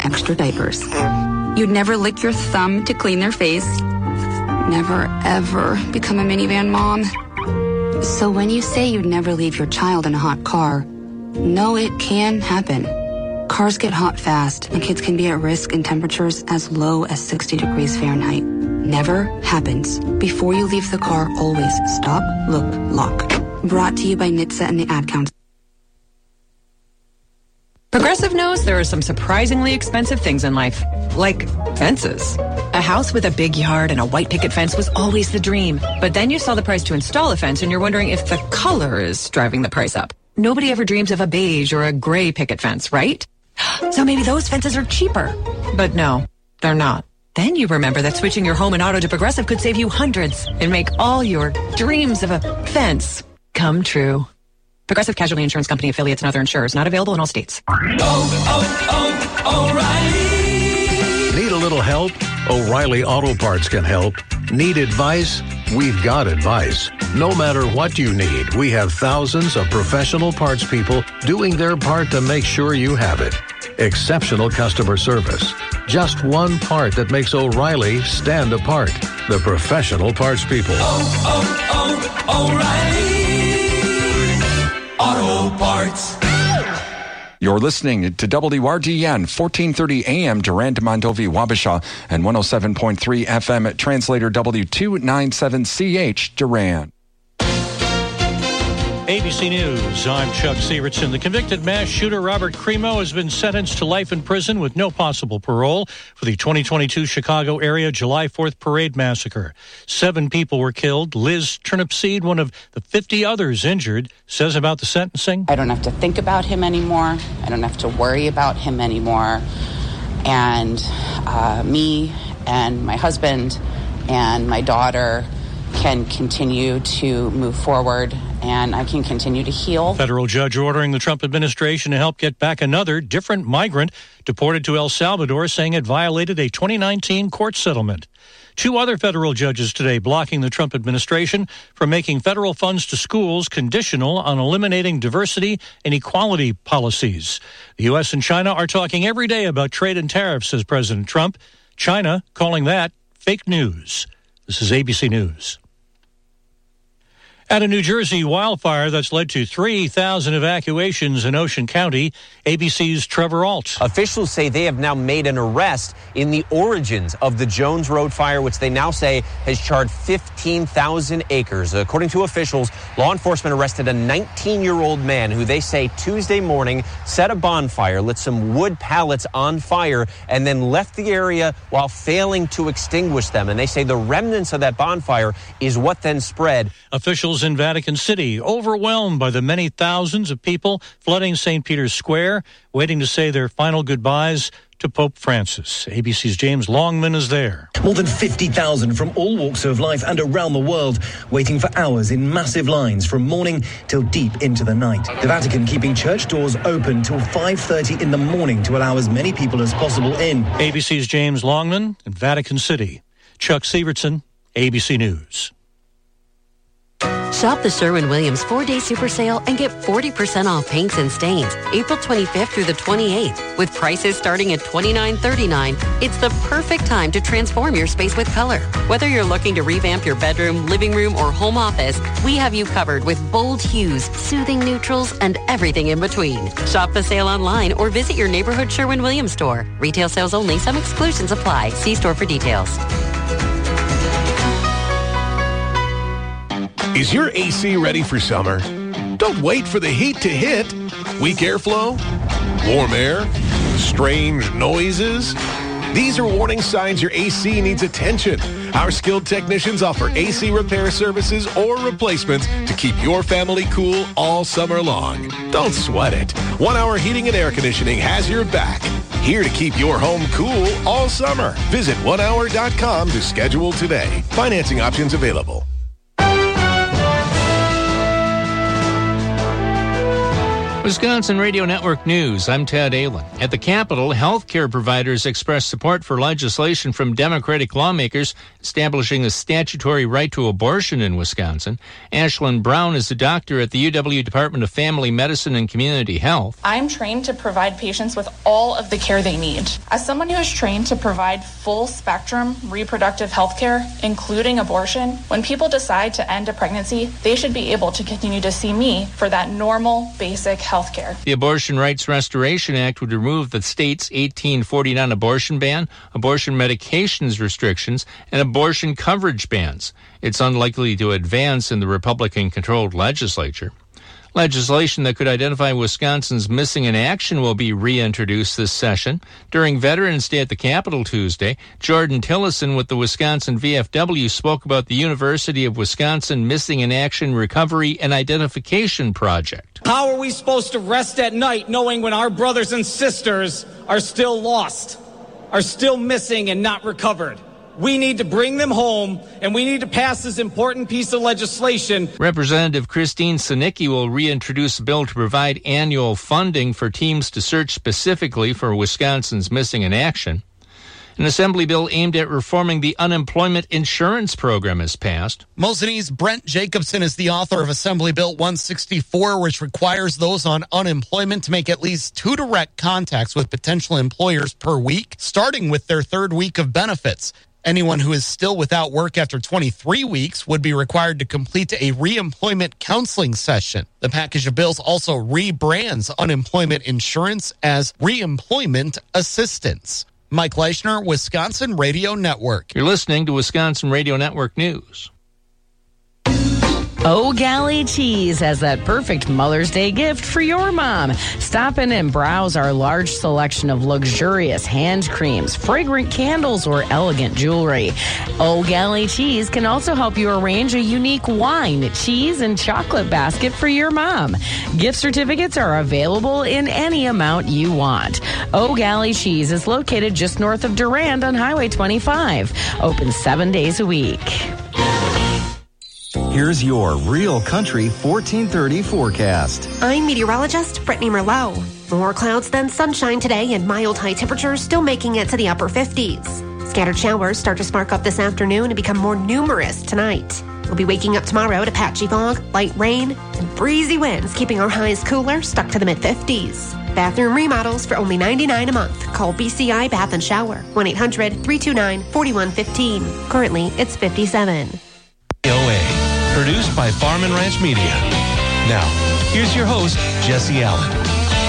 extra diapers. You'd never lick your thumb to clean their face. Never, ever become a minivan mom. So when you say you'd never leave your child in a hot car, no, it can happen. Cars get hot fast, and kids can be at risk in temperatures as low as 60 degrees Fahrenheit. Never happens. Before you leave the car, always stop, look, lock. Brought to you by NHTSA and the Ad Council. Progressive knows there are some surprisingly expensive things in life, like fences. A house with a big yard and a white picket fence was always the dream. But then you saw the price to install a fence and you're wondering if the color is driving the price up. Nobody ever dreams of a beige or a gray picket fence, right? So maybe those fences are cheaper. But no, they're not. Then you remember that switching your home and auto to Progressive could save you hundreds and make all your dreams of a fence come true. Progressive Casualty Insurance Company, affiliates, and other insurers. Not available in all states. O'Reilly. Need a little help? O'Reilly Auto Parts can help. Need advice? We've got advice. No matter what you need, we have thousands of professional parts people doing their part to make sure you have it. Exceptional customer service. Just one part that makes O'Reilly stand apart. The professional parts people. O'Reilly Auto Parts. You're listening to WRDN 1430 AM Durand, Mondovi, Wabasha, and 107.3 FM Translator W297CH Durand. ABC News, I'm Chuck Severson. The convicted mass shooter Robert Crimo has been sentenced to life in prison with no possible parole for the 2022 Chicago area July 4th parade massacre. 7 people were killed. Liz Turnipseed, one of the 50 others injured, says about the sentencing. I don't have to think about him anymore. I don't have to worry about him anymore. And me and my husband and my daughter can continue to move forward, and I can continue to heal. Federal judge ordering the Trump administration to help get back another different migrant deported to El Salvador, saying it violated a 2019 court settlement. 2 other federal judges today blocking the Trump administration from making federal funds to schools conditional on eliminating diversity and equality policies. The U.S. and China are talking every day about trade and tariffs, says President Trump. China calling that fake news. This is ABC News. At a New Jersey wildfire that's led to 3,000 evacuations in Ocean County, ABC's Trevor Alt. Officials say they have now made an arrest in the origins of the Jones Road fire, which they now say has charred 15,000 acres. According to officials, law enforcement arrested a 19-year-old man who they say Tuesday morning set a bonfire, lit some wood pallets on fire, and then left the area while failing to extinguish them. And they say the remnants of that bonfire is what then spread. Officials in Vatican City overwhelmed by the many thousands of people flooding St. Peter's Square, waiting to say their final goodbyes to Pope Francis. ABC's James Longman is there. More than 50,000 from all walks of life and around the world, waiting for hours in massive lines from morning till deep into the night. The Vatican keeping church doors open till 5:30 in the morning to allow as many people as possible in. ABC's James Longman in Vatican City. Chuck Severson, ABC News. Shop the Sherwin-Williams 4-day super sale and get 40% off paints and stains April 25th through the 28th. With prices starting at $29.39, it's the perfect time to transform your space with color. Whether you're looking to revamp your bedroom, living room, or home office, we have you covered with bold hues, soothing neutrals, and everything in between. Shop the sale online or visit your neighborhood Sherwin-Williams store. Retail sales only. Some exclusions apply. See store for details. Is your AC ready for summer? Don't wait for the heat to hit. Weak airflow? Warm air? Strange noises? These are warning signs your AC needs attention. Our skilled technicians offer AC repair services or replacements to keep your family cool all summer long. Don't sweat it. 1 Hour Heating and Air Conditioning has your back. Here to keep your home cool all summer. Visit onehour.com to schedule today. Financing options available. Wisconsin Radio Network News, I'm Ted Allen. At the Capitol, healthcare providers expressed support for legislation from Democratic lawmakers establishing a statutory right to abortion in Wisconsin. Ashlyn Brown is a doctor at the UW Department of Family Medicine and Community Health. I'm trained to provide patients with all of the care they need. As someone who is trained to provide full spectrum reproductive health care, including abortion, when people decide to end a pregnancy, they should be able to continue to see me for that normal, basic health care. The Abortion Rights Restoration Act would remove the state's 1849 abortion ban, abortion medications restrictions, and abortion coverage bans. It's unlikely to advance in the Republican-controlled legislature. Legislation that could identify Wisconsin's missing in action will be reintroduced this session. During Veterans Day at the Capitol Tuesday, Jordan Tillison with the Wisconsin VFW spoke about the University of Wisconsin Missing in Action Recovery and Identification Project. How are we supposed to rest at night knowing when our brothers and sisters are still lost, are still missing and not recovered? We need to bring them home, and we need to pass this important piece of legislation. Representative Christine Sinicki will reintroduce a bill to provide annual funding for teams to search specifically for Wisconsin's missing in action. An assembly bill aimed at reforming the unemployment insurance program is passed. Mosinese Brent Jacobson is the author of Assembly Bill 164, which requires those on unemployment to make at least 2 direct contacts with potential employers per week, starting with their 3rd week of benefits. Anyone who is still without work after 23 weeks would be required to complete a reemployment counseling session. The package of bills also rebrands unemployment insurance as reemployment assistance. Mike Leischner, Wisconsin Radio Network. You're listening to Wisconsin Radio Network News. O'Galley Cheese has that perfect Mother's Day gift for your mom. Stop in and browse our large selection of luxurious hand creams, fragrant candles, or elegant jewelry. O'Galley Cheese can also help you arrange a unique wine, cheese, and chocolate basket for your mom. Gift certificates are available in any amount you want. O'Galley Cheese is located just north of Durand on Highway 25. Open 7 days a week. Here's your Real Country 1430 forecast. I'm meteorologist Brittany Merlot. More clouds than sunshine today and mild high temperatures still making it to the upper 50s. Scattered showers start to spark up this afternoon and become more numerous tonight. We'll be waking up tomorrow to patchy fog, light rain, and breezy winds, keeping our highs cooler, stuck to the mid-50s. Bathroom remodels for only $99 a month. Call BCI Bath and Shower, 1-800-329-4115. Currently, it's $57. AOA, produced by Farm and Ranch Media. Now, here's your host, Jesse Allen.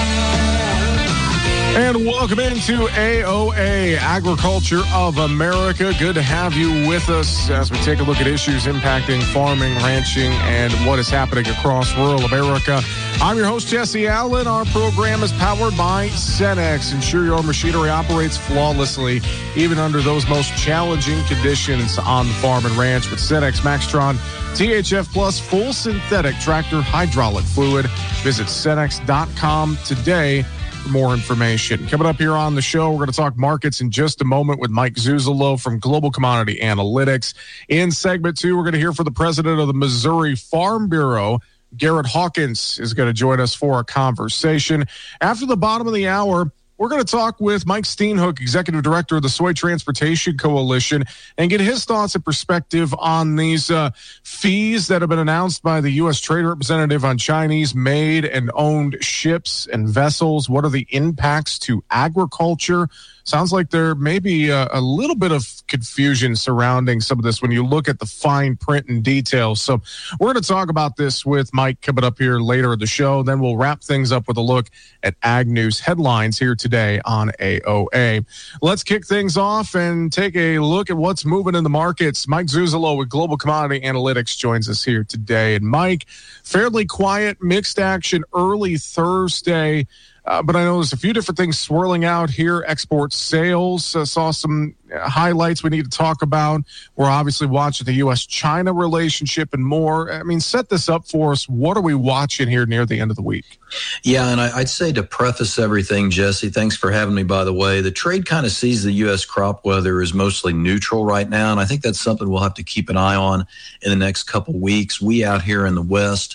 And welcome into AOA, Agriculture of America. Good to have you with us as we take a look at issues impacting farming, ranching, and what is happening across rural America. I'm your host, Jesse Allen. Our program is powered by Cenex. Ensure your machinery operates flawlessly, even under those most challenging conditions on the farm and ranch. With Cenex Maxtron THF Plus full synthetic tractor hydraulic fluid. Visit Cenex.com today for more information. Coming up here on the show, we're going to talk markets in just a moment with Mike Zuzolo from Global Commodity Analytics. In segment 2, we're going to hear from the president of the Missouri Farm Bureau. Garrett Hawkins is going to join us for a conversation. After the bottom of the hour, we're going to talk with Mike Steenhoek, Executive Director of the Soy Transportation Coalition, and get his thoughts and perspective on these fees that have been announced by the U.S. Trade Representative on Chinese-made and owned ships and vessels. What are the impacts to agriculture? Sounds like there may be a little bit of confusion surrounding some of this when you look at the fine print and details. So we're going to talk about this with Mike coming up here later in the show. Then we'll wrap things up with a look at Ag News headlines here today on AOA. Let's kick things off and take a look at what's moving in the markets. Mike Zuzolo with Global Commodity Analytics joins us here today. And Mike, fairly quiet, mixed action early Thursday. But I know there's a few different things swirling out here. Export sales, saw some highlights we need to talk about. We're obviously watching the U.S.-China relationship and more. I mean, set this up for us. What are we watching here near the end of the week? Yeah, and I'd say to preface everything, Jesse, thanks for having me, by the way. The trade kind of sees the U.S. crop weather as mostly neutral right now, and I think that's something we'll have to keep an eye on in the next couple weeks. We out here in the West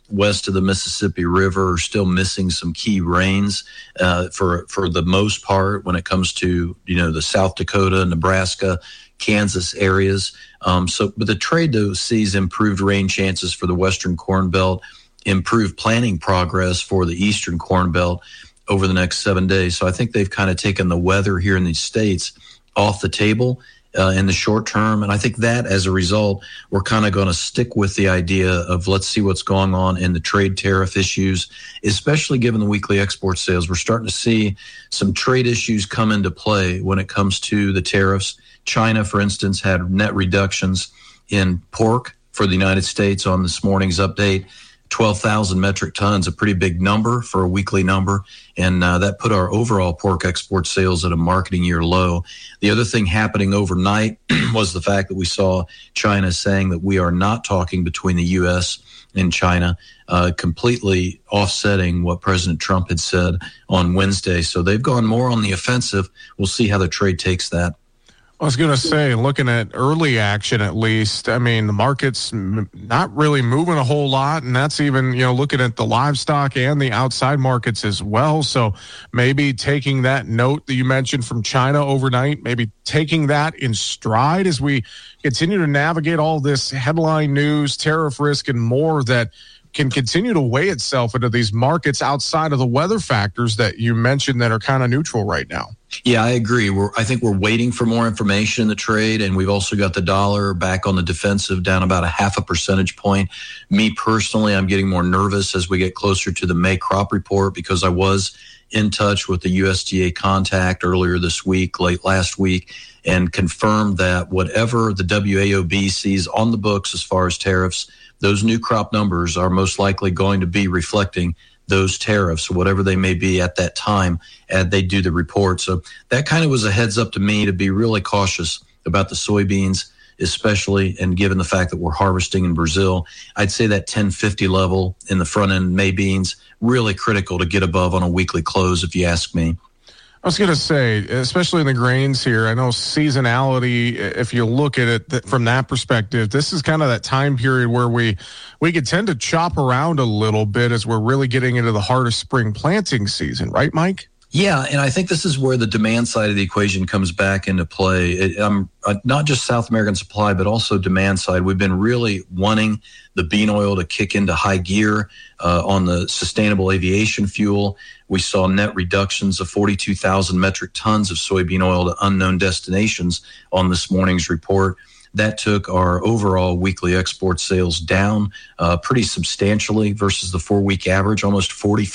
west of the Mississippi River are still missing some key rains for the most part when it comes to, the South Dakota, Nebraska, Kansas areas. But the trade, though, sees improved rain chances for the Western Corn Belt, improved planting progress for the Eastern Corn Belt over the next 7 days. So I think they've kind of taken the weather here in these states off the table in the short term. And I think that as a result, we're kind of going to stick with the idea of let's see what's going on in the trade tariff issues, especially given the weekly export sales. We're starting to see some trade issues come into play when it comes to the tariffs. China, for instance, had net reductions in pork for the United States on this morning's update. 12,000 metric tons, a pretty big number for a weekly number. And that put our overall pork export sales at a marketing year low. The other thing happening overnight was the fact that we saw China saying that we are not talking between the U.S. and China, completely offsetting what President Trump had said on Wednesday. So they've gone more on the offensive. We'll see how the trade takes that. I was going to say, looking at early action at least, I mean, the market's not really moving a whole lot, and that's even, looking at the livestock and the outside markets as well. So maybe taking that note that you mentioned from China overnight, maybe taking that in stride as we continue to navigate all this headline news, tariff risk, and more that can continue to weigh itself into these markets outside of the weather factors that you mentioned that are kind of neutral right now. Yeah, I agree. I think we're waiting for more information in the trade, and we've also got the dollar back on the defensive, down about 0.5 percentage point. Me personally, I'm getting more nervous as we get closer to the May crop report because I was in touch with the USDA contact earlier this week, late last week, and confirmed that whatever the WAOB sees on the books as far as tariffs, those new crop numbers are most likely going to be reflecting those tariffs, whatever they may be at that time, and they do the report. So that kind of was a heads up to me to be really cautious about the soybeans, especially, and given the fact that we're harvesting in Brazil. I'd say that 1050 level in the front end May beans, really critical to get above on a weekly close, if you ask me. I was going to say, especially in the grains here, I know seasonality, if you look at it from that perspective, this is kind of that time period where we could tend to chop around a little bit as we're really getting into the heart of spring planting season, right, Mike? Yeah, and I think this is where the demand side of the equation comes back into play. Not just South American supply, but also demand side. We've been really wanting the bean oil to kick into high gear on the sustainable aviation fuel. We saw net reductions of 42,000 metric tons of soybean oil to unknown destinations on this morning's report. That took our overall weekly export sales down pretty substantially versus the 4-week average, almost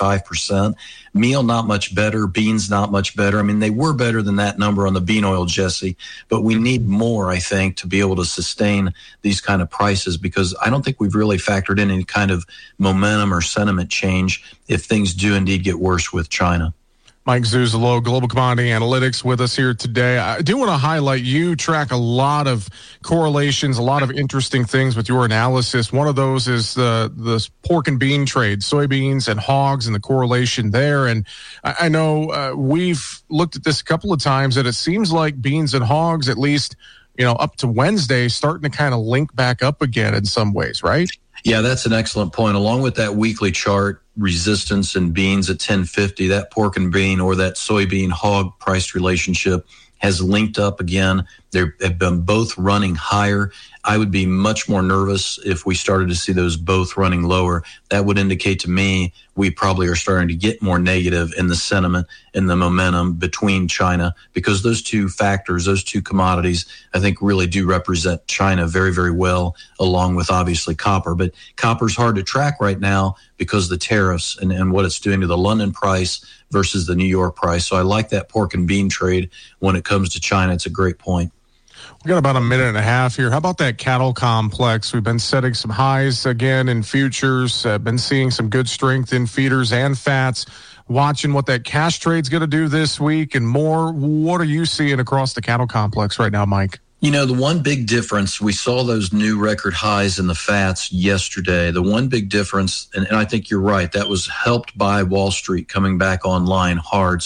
45%. Meal, not much better. Beans, not much better. I mean, they were better than that number on the bean oil, Jesse, but we need more, I think, to be able to sustain these kind of prices because I don't think we've really factored in any kind of momentum or sentiment change if things do indeed get worse with China. Mike Zuzolo, Global Commodity Analytics, with us here today. I do want to highlight you track a lot of correlations, a lot of interesting things with your analysis. One of those is the pork and bean trade, soybeans and hogs and the correlation there. And I know we've looked at this a couple of times that it seems like beans and hogs, at least, up to Wednesday, starting to kind of link back up again in some ways, right? Yeah, that's an excellent point. Along with that weekly chart, resistance in beans at 1050, that pork and bean or that soybean hog price relationship has linked up again. They have been both running higher. I would be much more nervous if we started to see those both running lower. That would indicate to me we probably are starting to get more negative in the sentiment and the momentum between China because those two factors, those two commodities, I think really do represent China very, very well, along with obviously copper. But copper's hard to track right now because of the tariffs and what it's doing to the London price versus the New York price. So I like that pork and bean trade when it comes to China. It's a great point. We've got about a minute and a half here. How about that cattle complex? We've been setting some highs again in futures, been seeing some good strength in feeders and fats, watching what that cash trade's going to do this week and more. What are you seeing across the cattle complex right now, Mike? The one big difference, we saw those new record highs in the fats yesterday. The one big difference, and I think you're right, that was helped by Wall Street coming back online hard. So that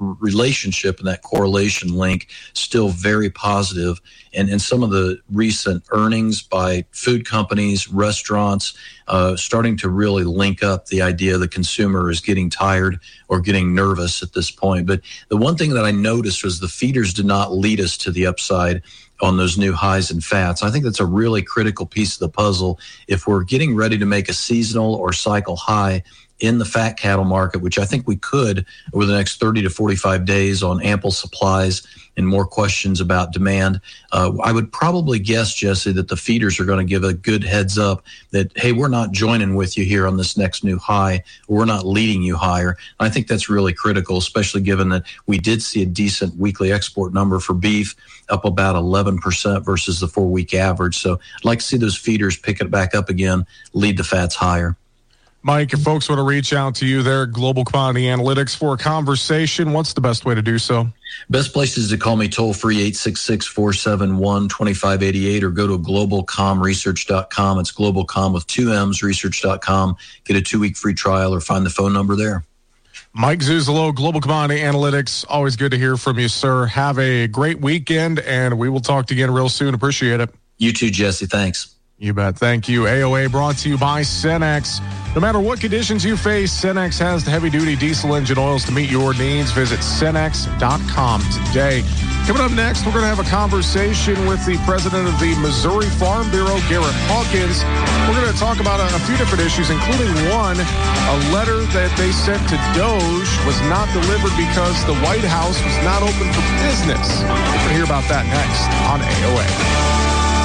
relationship and that correlation link still very positive. And some of the recent earnings by food companies, restaurants, starting to really link up the idea the consumer is getting tired or getting nervous at this point. But the one thing that I noticed was the feeders did not lead us to the upside on those new highs in fats. I think that's a really critical piece of the puzzle. If we're getting ready to make a seasonal or cycle high in the fat cattle market, which I think we could over the next 30 to 45 days on ample supplies and more questions about demand, I would probably guess, Jesse, that the feeders are going to give a good heads up that, hey, we're not joining with you here on this next new high, or we're not leading you higher. I think that's really critical, especially given that we did see a decent weekly export number for beef, up about 11% versus the 4-week average. So I'd like to see those feeders pick it back up again, lead the fats higher. Mike, if folks want to reach out to you there, Global Commodity Analytics, for a conversation, what's the best way to do so? Best place is to call me toll-free, 866-471-2588, or go to globalcomresearch.com. It's globalcom with 2 M's, research.com. Get a 2-week free trial or find the phone number there. Mike Zuzolo, Global Commodity Analytics. Always good to hear from you, sir. Have a great weekend, and we will talk to you again real soon. Appreciate it. You too, Jesse. Thanks. You bet. Thank you. AOA brought to you by Cenex. No matter what conditions you face, Cenex has the heavy-duty diesel engine oils to meet your needs. Visit Cenex.com today. Coming up next, we're going to have a conversation with the president of the Missouri Farm Bureau, Garrett Hawkins. We're going to talk about a few different issues, including one, a letter that they sent to DOJ was not delivered because the White House was not open for business. We're going to hear about that next on AOA.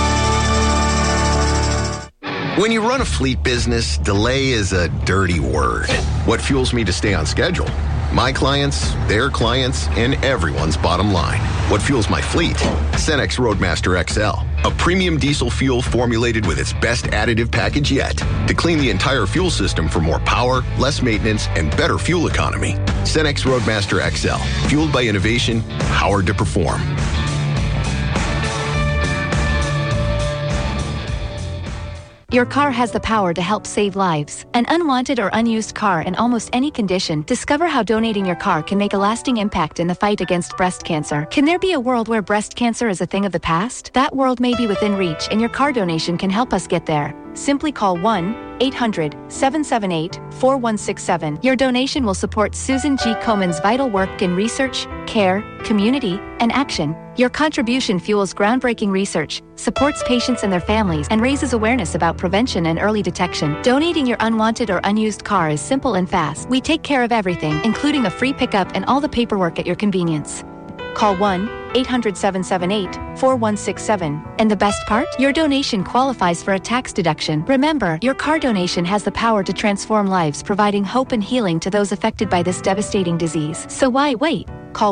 When you run a fleet business, delay is a dirty word. What fuels me to stay on schedule? My clients, their clients, and everyone's bottom line. What fuels my fleet? Cenex Roadmaster XL, a premium diesel fuel formulated with its best additive package yet to clean the entire fuel system for more power, less maintenance, and better fuel economy. Cenex Roadmaster XL, fueled by innovation, powered to perform. Your car has the power to help save lives. An unwanted or unused car in almost any condition. Discover how donating your car can make a lasting impact in the fight against breast cancer. Can there be a world where breast cancer is a thing of the past? That world may be within reach, and your car donation can help us get there. Simply call 1-800-778-4167. Your donation will support Susan G. Komen's vital work in research, care, community, and action. Your contribution fuels groundbreaking research, supports patients and their families, and raises awareness about prevention and early detection. Donating your unwanted or unused car is simple and fast. We take care of everything, including a free pickup and all the paperwork at your convenience. Call 1-800-778-4167. And the best part? Your donation qualifies for a tax deduction. Remember, your car donation has the power to transform lives, providing hope and healing to those affected by this devastating disease. So why wait? Call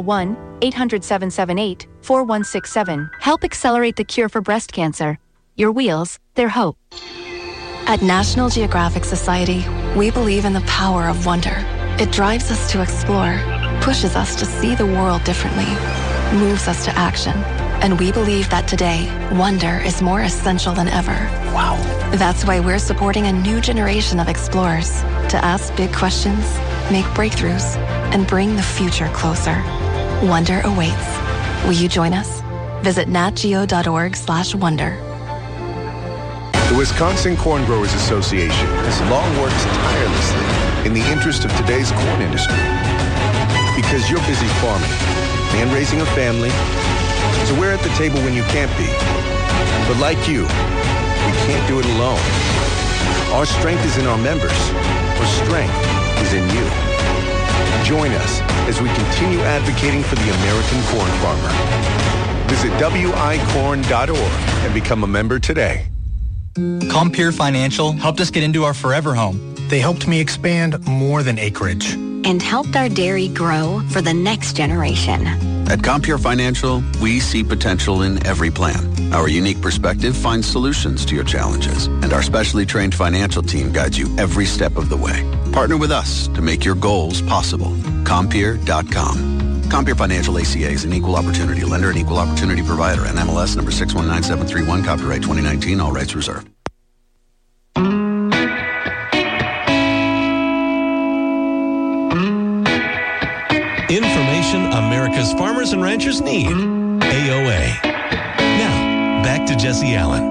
1-800-778-4167. Help accelerate the cure for breast cancer. Your wheels, their hope. At National Geographic Society, we believe in the power of wonder. It drives us to explore, pushes us to see the world differently, moves us to action. And we believe that today, wonder is more essential than ever. Wow. That's why we're supporting a new generation of explorers to ask big questions, make breakthroughs, and bring the future closer. Wonder awaits. Will you join us? Visit natgeo.org/wonder. The Wisconsin Corn Growers Association has long worked tirelessly in the interest of today's corn industry. Because you're busy farming and raising a family, so we're at the table when you can't be. But like you, we can't do it alone. Our strength is in our members. Our strength is in you. Join us as we continue advocating for the American corn farmer. Visit wicorn.org and become a member today. Compeer Financial helped us get into our forever home. They helped me expand more than acreage. And helped our dairy grow for the next generation. At Compeer Financial, we see potential in every plan. Our unique perspective finds solutions to your challenges, and our specially trained financial team guides you every step of the way. Partner with us to make your goals possible. Compeer.com. Compeer Financial ACA is an equal opportunity lender and equal opportunity provider. NMLS number 619731, copyright 2019, all rights reserved. Information farmers and ranchers need. AOA. Now, back to Jesse Allen.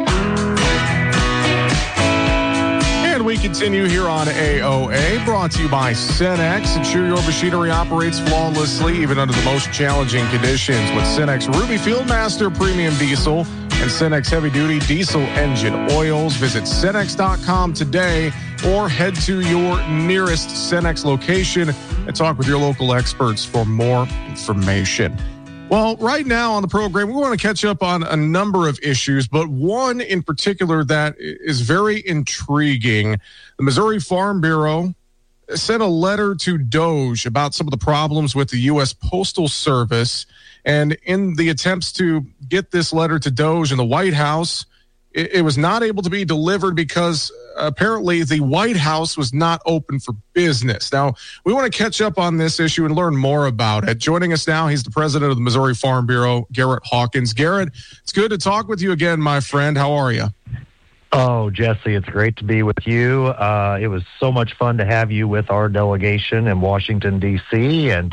And we continue here on AOA, brought to you by Cenex. Ensure your machinery operates flawlessly, even under the most challenging conditions. With Cenex Ruby Fieldmaster Premium Diesel and Cenex Heavy Duty Diesel Engine Oils. Visit Cenex.com today or head to your nearest Cenex location and talk with your local experts for more information. Well, right now on the program, we want to catch up on a number of issues, but one in particular that is very intriguing. The Missouri Farm Bureau sent a letter to DOJ about some of the problems with the U.S. Postal Service. And in the attempts to get this letter to DOJ and the White House, it was not able to be delivered because apparently the White House was not open for business. Now, we want to catch up on this issue and learn more about it. Joining us now, he's the president of the Missouri Farm Bureau, Garrett Hawkins. Garrett, it's good to talk with you again, my friend. How are you? Oh, Jesse, it's great to be with you. It was so much fun to have you with our delegation in Washington, D.C., and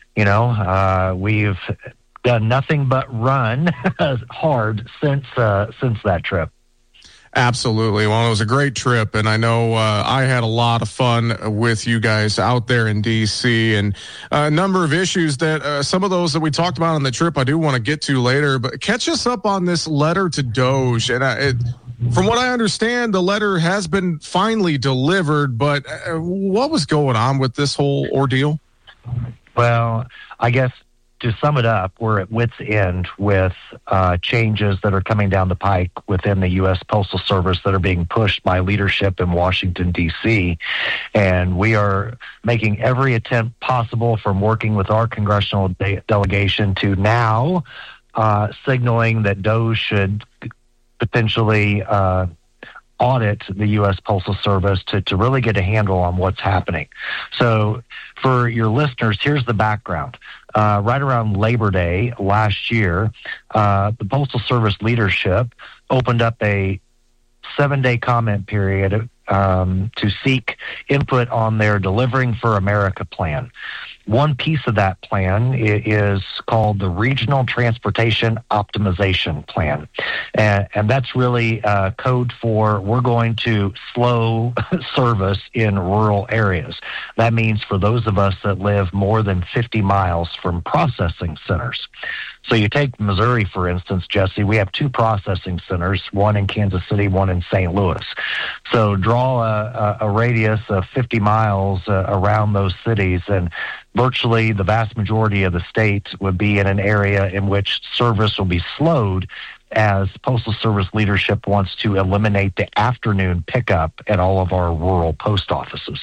we've done nothing but run hard since that trip. Absolutely. Well, it was a great trip, and I know I had a lot of fun with you guys out there in D.C. and a number of issues that some of those that we talked about on the trip I do want to get to later. But catch us up on this letter to DOJ. And from what I understand, the letter has been finally delivered, but what was going on with this whole ordeal? Well, I guess to sum it up, we're at wit's end with changes that are coming down the pike within the U.S. Postal Service that are being pushed by leadership in Washington, D.C. And we are making every attempt possible, from working with our congressional delegation to now signaling that DOJ should potentially audit the U.S. Postal Service to really get a handle on what's happening. So for your listeners, here's the background. Right around Labor Day last year, the Postal Service leadership opened up a 7-day comment period to seek input on their Delivering for America plan. One piece of that plan is called the Regional Transportation Optimization Plan. And that's really code for we're going to slow service in rural areas. That means for those of us that live more than 50 miles from processing centers. So you take Missouri, for instance, Jesse, we have 2 processing centers, one in Kansas City, one in St. Louis. So draw a radius of 50 miles around those cities, and virtually the vast majority of the state would be in an area in which service will be slowed as Postal Service leadership wants to eliminate the afternoon pickup at all of our rural post offices.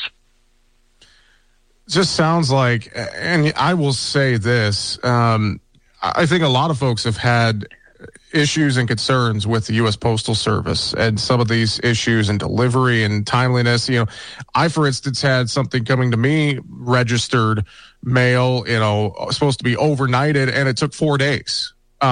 Just sounds like, and I will say this, I think a lot of folks have had issues and concerns with the U.S. Postal Service and some of these issues and delivery and timeliness. I, for instance, had something coming to me, registered mail, supposed to be overnighted, and it took 4 days.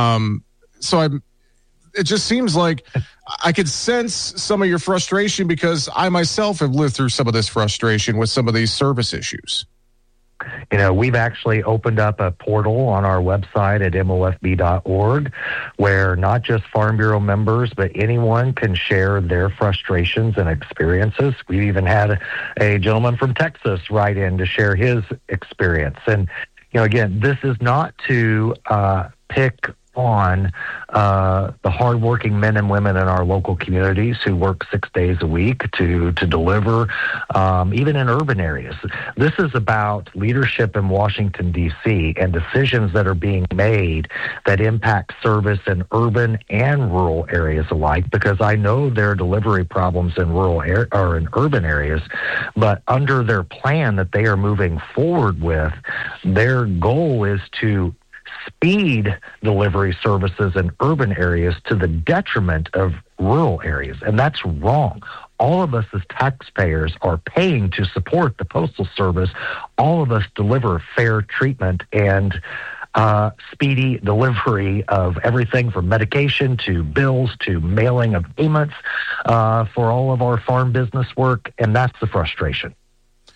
It just seems like I could sense some of your frustration because I myself have lived through some of this frustration with some of these service issues. We've actually opened up a portal on our website at mofb.org where not just Farm Bureau members, but anyone can share their frustrations and experiences. We even had a gentleman from Texas write in to share his experience. And, again, this is not to pick on the hardworking men and women in our local communities who work 6 days a week to deliver, even in urban areas. This is about leadership in Washington, D.C., and decisions that are being made that impact service in urban and rural areas alike, because I know there are delivery problems in or in urban areas, but under their plan that they are moving forward with, their goal is to speed delivery services in urban areas to the detriment of rural areas. And that's wrong. All of us as taxpayers are paying to support the Postal Service. All of us deliver fair treatment and speedy delivery of everything from medication to bills to mailing of payments for all of our farm business work. And that's the frustration.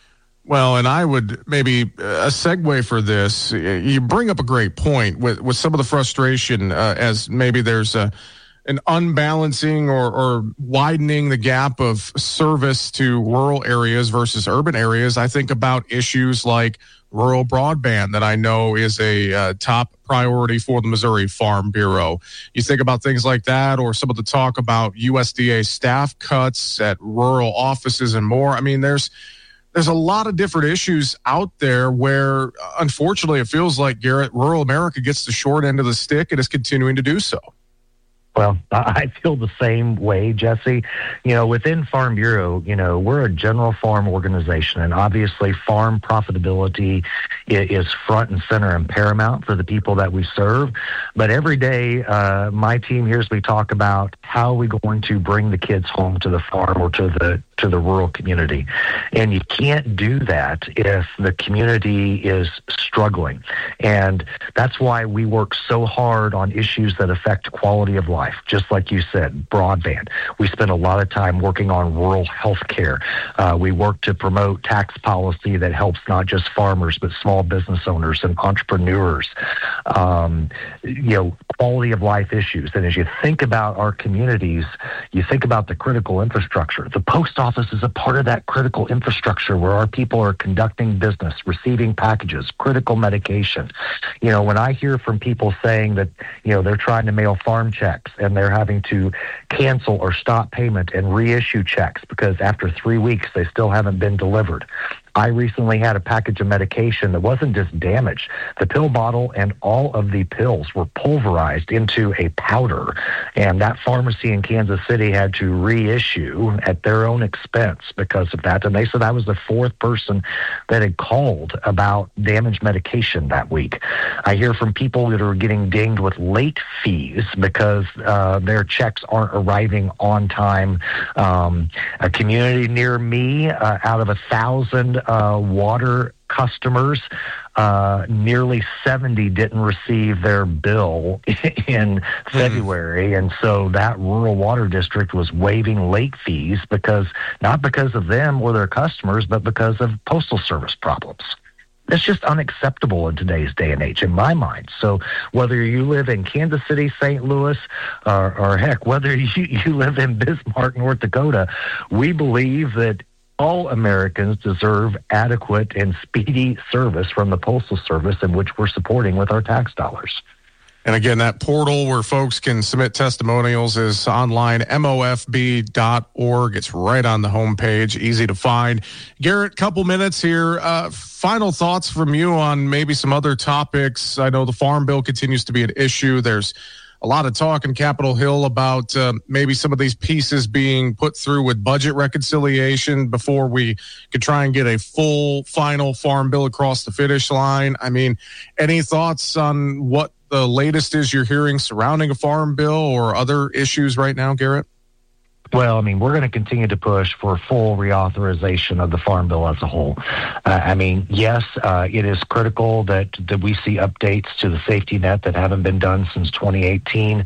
Well, and I would maybe a segue for this. You bring up a great point with some of the frustration as maybe there's an unbalancing or widening the gap of service to rural areas versus urban areas. I think about issues like rural broadband that I know is a top priority for the Missouri Farm Bureau. You think about things like that, or some of the talk about USDA staff cuts at rural offices and more. I mean, there's a lot of different issues out there where, unfortunately, it feels like, Garrett, rural America gets the short end of the stick and is continuing to do so. Well, I feel the same way, Jesse. Within Farm Bureau, we're a general farm organization, and obviously farm profitability is front and center and paramount for the people that we serve. But every day, my team hears me talk about how are we going to bring the kids home to the farm or to the rural community. And you can't do that if the community is struggling. And that's why we work so hard on issues that affect quality of life. Just like you said, broadband. We spend a lot of time working on rural health care. We work to promote tax policy that helps not just farmers, but small business owners and entrepreneurs. Quality of life issues. And as you think about our communities, you think about the critical infrastructure. The post office is a part of that critical infrastructure where our people are conducting business, receiving packages, critical medication. When I hear from people saying that, they're trying to mail farm checks and they're having to cancel or stop payment and reissue checks because after 3 weeks they still haven't been delivered. I recently had a package of medication that wasn't just damaged. The pill bottle and all of the pills were pulverized into a powder, and that pharmacy in Kansas City had to reissue at their own expense because of that. And they said I was the fourth person that had called about damaged medication that week. I hear from people that are getting dinged with late fees because their checks aren't arriving on time. A community near me, out of 1,000 water customers, nearly 70 didn't receive their bill in February. And so that rural water district was waiving late fees not because of them or their customers, but because of Postal Service problems. That's just unacceptable in today's day and age, in my mind. So whether you live in Kansas City, St. Louis, or heck, whether you live in Bismarck, North Dakota, we believe that all Americans deserve adequate and speedy service from the Postal Service, in which we're supporting with our tax dollars. And again, that portal where folks can submit testimonials is online, mofb.org. It's right on the homepage, easy to find. Garrett, couple minutes here. Final thoughts from you on maybe some other topics. I know the Farm Bill continues to be an issue. There's a lot of talk in Capitol Hill about maybe some of these pieces being put through with budget reconciliation before we could try and get a full final Farm Bill across the finish line. I mean, any thoughts on what the latest is you're hearing surrounding a Farm Bill or other issues right now, Garrett? Well, we're going to continue to push for full reauthorization of the Farm Bill as a whole. Yes, it is critical that we see updates to the safety net that haven't been done since 2018.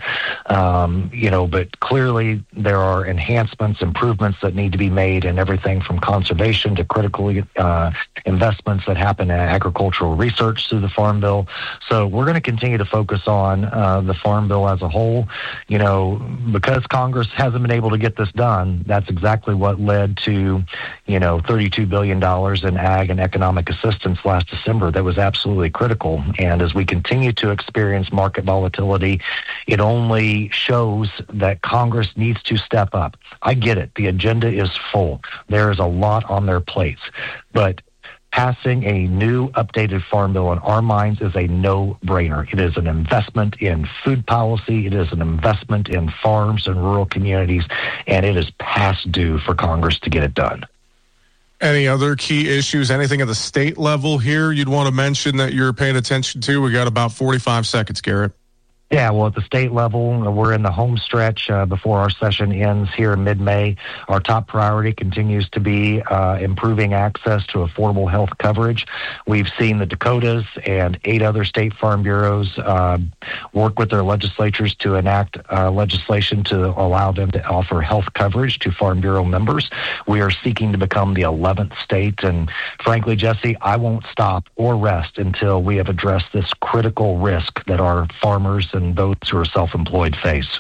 But clearly there are enhancements, improvements that need to be made in everything from conservation to critical investments that happen in agricultural research through the Farm Bill. So we're going to continue to focus on the Farm Bill as a whole. Because Congress hasn't been able to get this done, that's exactly what led to, $32 billion in ag and economic assistance last December. That was absolutely critical. And as we continue to experience market volatility, it only shows that Congress needs to step up. I get it. The agenda is full. There is a lot on their plates. But passing a new updated Farm Bill in our minds is a no-brainer. It is an investment in food policy. It is an investment in farms and rural communities, and it is past due for Congress to get it done. Any other key issues, anything at the state level here you'd want to mention that you're paying attention to? We got about 45 seconds, Garrett. Yeah, well, at the state level, we're in the home stretch before our session ends here in mid-May. Our top priority continues to be improving access to affordable health coverage. We've seen the Dakotas and 8 other state farm bureaus work with their legislatures to enact legislation to allow them to offer health coverage to Farm Bureau members. We are seeking to become the 11th state, and frankly, Jesse, I won't stop or rest until we have addressed this critical risk that our farmers and those who are self-employed face.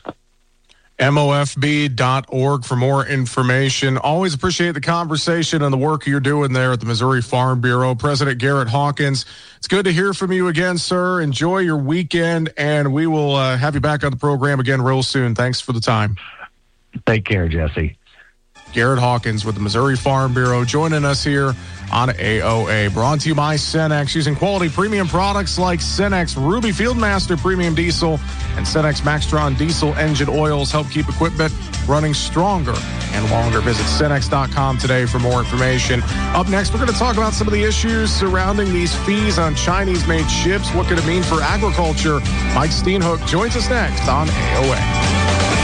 MOFB.org for more information. Always appreciate the conversation and the work you're doing there at the Missouri Farm Bureau. President Garrett Hawkins, it's good to hear from you again, sir. Enjoy your weekend, and we will have you back on the program again real soon. Thanks for the time. Take care, Jesse. Garrett Hawkins with the Missouri Farm Bureau joining us here on AOA. Brought to you by Cenex, using quality premium products like Cenex Ruby Fieldmaster Premium Diesel and Cenex Maxtron Diesel Engine Oils help keep equipment running stronger and longer. Visit Cenex.com today for more information. Up next, we're going to talk about some of the issues surrounding these fees on Chinese-made chips. What could it mean for agriculture? Mike Steenhoek joins us next on AOA.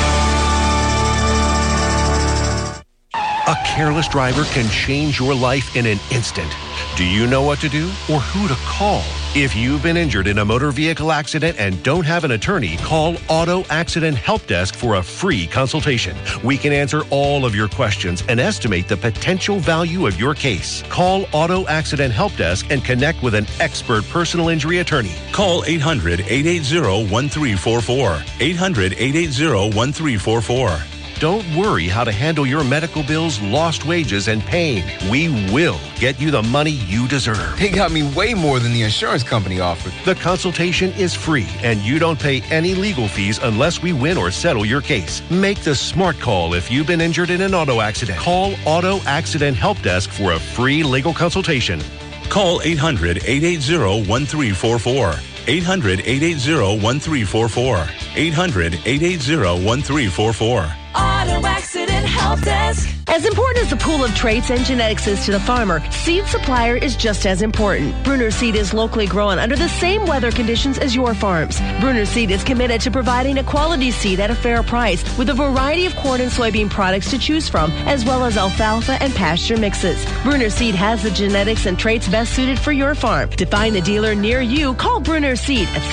A careless driver can change your life in an instant. Do you know what to do or who to call? If you've been injured in a motor vehicle accident and don't have an attorney, call Auto Accident Help Desk for a free consultation. We can answer all of your questions and estimate the potential value of your case. Call Auto Accident Help Desk and connect with an expert personal injury attorney. Call 800-880-1344. 800-880-1344. Don't worry how to handle your medical bills, lost wages, and pain. We will get you the money you deserve. They got me way more than the insurance company offered. The consultation is free, and you don't pay any legal fees unless we win or settle your case. Make the smart call if you've been injured in an auto accident. Call Auto Accident Help Desk for a free legal consultation. Call 800-880-1344. 800-880-1344. 800-880-1344. Auto Accident Help Desk. As important as the pool of traits and genetics is to the farmer, seed supplier is just as important. Bruner Seed is locally grown under the same weather conditions as your farms. Bruner Seed is committed to providing a quality seed at a fair price with a variety of corn and soybean products to choose from, as well as alfalfa and pasture mixes. Bruner Seed has the genetics and traits best suited for your farm. To find a dealer near you, call Bruner Seed at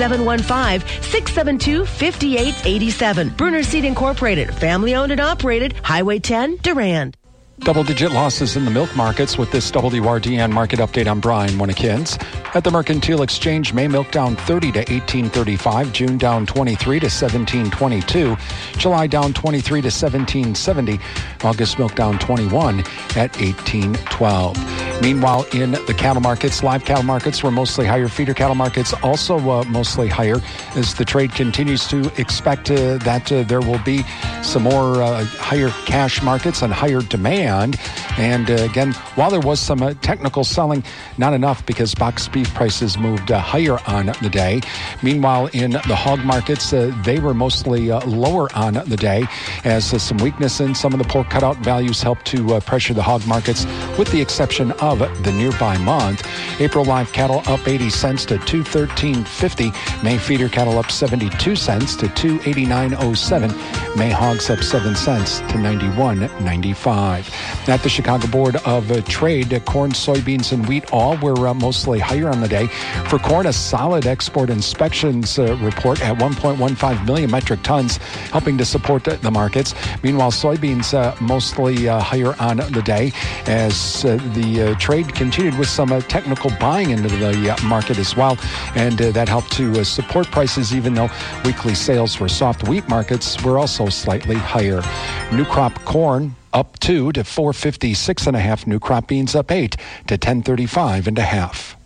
715-672-5887. Bruner Seed Incorporated, family-owned and operated, Highway 10, Durand. Double-digit losses in the milk markets with this WRDN market update. I'm Brian Winnekins. At the Mercantile Exchange, May milk down 30 to 18.35, June down 23 to 17.22, July down 23 to 17.70, August milk down 21 at 18.12. Meanwhile, in the cattle markets, live cattle markets were mostly higher. Feeder cattle markets also mostly higher, as the trade continues to expect that there will be some more higher cash markets and higher demand. And again, while there was some technical selling, not enough, because box beef prices moved higher on the day. Meanwhile, in the hog markets, they were mostly lower on the day, as some weakness in some of the pork cutout values helped to pressure the hog markets, with the exception of the nearby month. April live cattle up 80 cents to $213.50. May feeder cattle up 72 cents to $289.07. May hogs up 7 cents to $91.95. At the Chicago Board of Trade, corn, soybeans, and wheat all were mostly higher on the day. For corn, a solid export inspections report at 1.15 million metric tons, helping to support the markets. Meanwhile, soybeans mostly higher on the day, as the trade continued with some technical buying into the market as well, and that helped to support prices, even though weekly sales for soft wheat markets were also slightly higher. New crop corn up 2 to 456 and a half. New crop beans up 8 to 1035 and a half.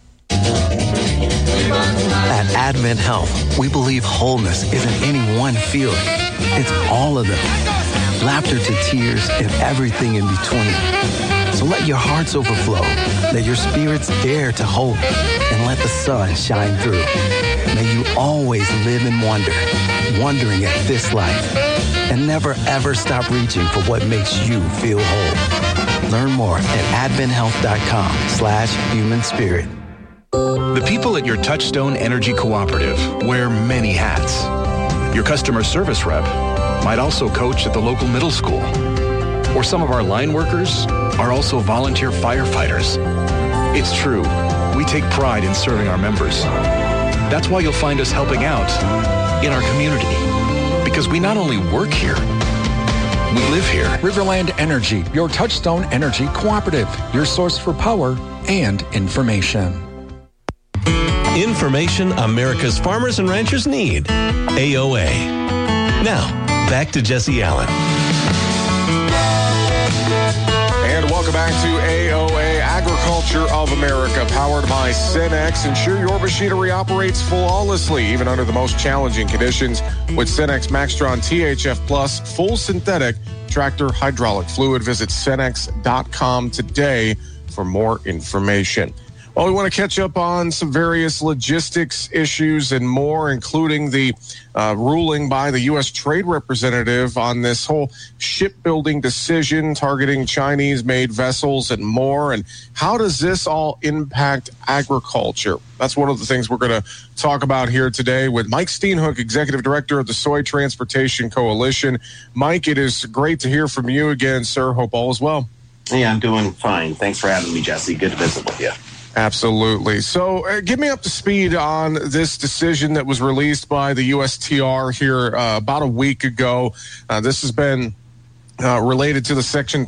At Advent Health, we believe wholeness isn't any one feeling. It's all of them. Laughter to tears and everything in between. So let your hearts overflow. Let your spirits dare to hope. And let the sun shine through. May you always live in wonder, wondering at this life. And never ever stop reaching for what makes you feel whole. Learn more at adventhealth.com/human spirit. The people at your Touchstone Energy Cooperative wear many hats. Your customer service rep might also coach at the local middle school. Or some of our line workers are also volunteer firefighters. It's true, we take pride in serving our members. That's why you'll find us helping out in our community. Because we not only work here, we live here. Riverland Energy, your Touchstone Energy cooperative, your source for power and information. Information America's farmers and ranchers need. AOA. Now, back to Jesse Allen. And welcome back to AOA, Agriculture of America, powered by Cenex. Ensure your machinery operates flawlessly, even under the most challenging conditions, with Cenex Maxtron THF Plus full synthetic tractor hydraulic fluid. Visit Cenex.com today for more information. Well, we want to catch up on some various logistics issues and more, including the ruling by the U.S. Trade Representative on this whole shipbuilding decision targeting Chinese-made vessels and more. And how does this all impact agriculture? That's one of the things we're going to talk about here today with Mike Steenhoek, Executive Director of the Soy Transportation Coalition. Mike, it is great to hear from you again, sir. Hope all is well. Hey, I'm doing fine. Thanks for having me, Jesse. Good to visit with you. Absolutely. So get me up to speed on this decision that was released by the USTR here about a week ago. This has been related to the Section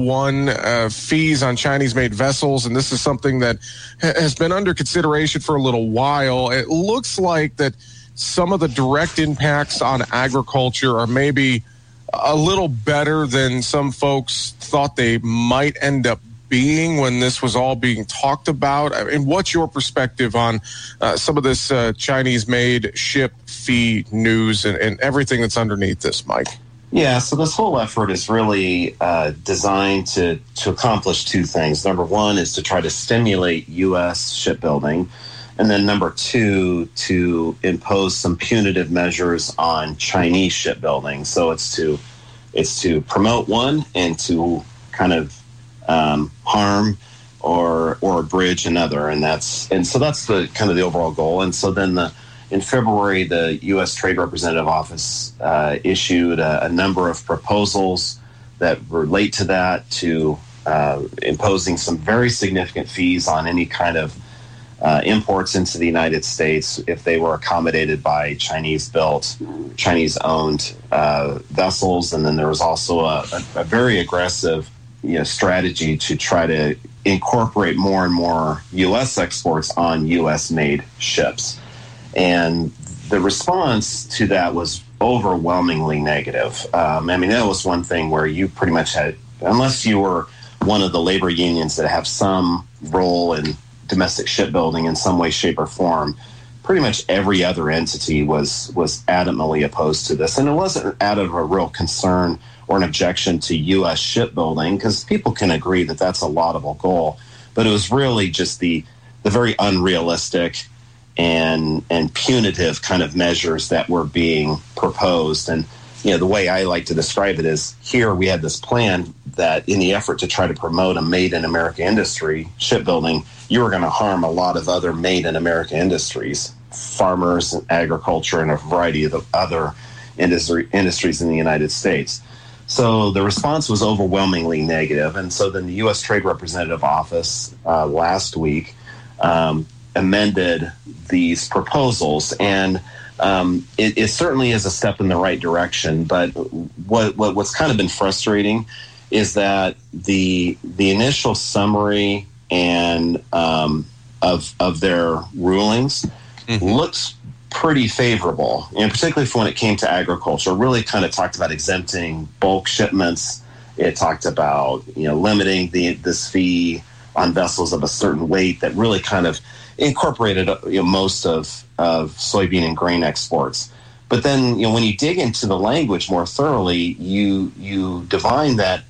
301 fees on Chinese-made vessels, and this is something that has been under consideration for a little while. It looks like that some of the direct impacts on agriculture are maybe a little better than some folks thought they might end up being when this was all being talked about. I mean, what's your perspective on some of this Chinese-made ship fee news and everything that's underneath this, Mike? Yeah, so this whole effort is really designed to accomplish two things. Number one is to try to stimulate U.S. shipbuilding, and then number two, to impose some punitive measures on Chinese shipbuilding. So it's to promote one and to kind of harm or abridge another, and so that's the kind of the overall goal. And so then in February, the U.S. Trade Representative Office issued a number of proposals that relate to that, to imposing some very significant fees on any kind of imports into the United States if they were accommodated by Chinese-built, Chinese-owned vessels. And then there was also a very aggressive strategy to try to incorporate more and more U.S. exports on U.S.-made ships. And the response to that was overwhelmingly negative. I mean, that was one thing where you pretty much had, unless you were one of the labor unions that have some role in domestic shipbuilding in some way, shape, or form, pretty much every other entity was adamantly opposed to this. And it wasn't out of a real concern or an objection to U.S. shipbuilding, because people can agree that that's a laudable goal. But it was really just the very unrealistic and punitive kind of measures that were being proposed. And the way I like to describe it is, here we had this plan that in the effort to try to promote a made-in-America industry, shipbuilding, you were going to harm a lot of other made-in-America industries, farmers, agriculture, and a variety of other industries in the United States. So the response was overwhelmingly negative. And so then the U.S. Trade Representative Office last week amended these proposals. And it certainly is a step in the right direction. But what's kind of been frustrating is that the initial summary and of their rulings looks pretty favorable, and particularly for when it came to agriculture. Really kind of talked about exempting bulk shipments. It talked about limiting this fee on vessels of a certain weight that really kind of incorporated most of soybean and grain exports. But then when you dig into the language more thoroughly, you divine that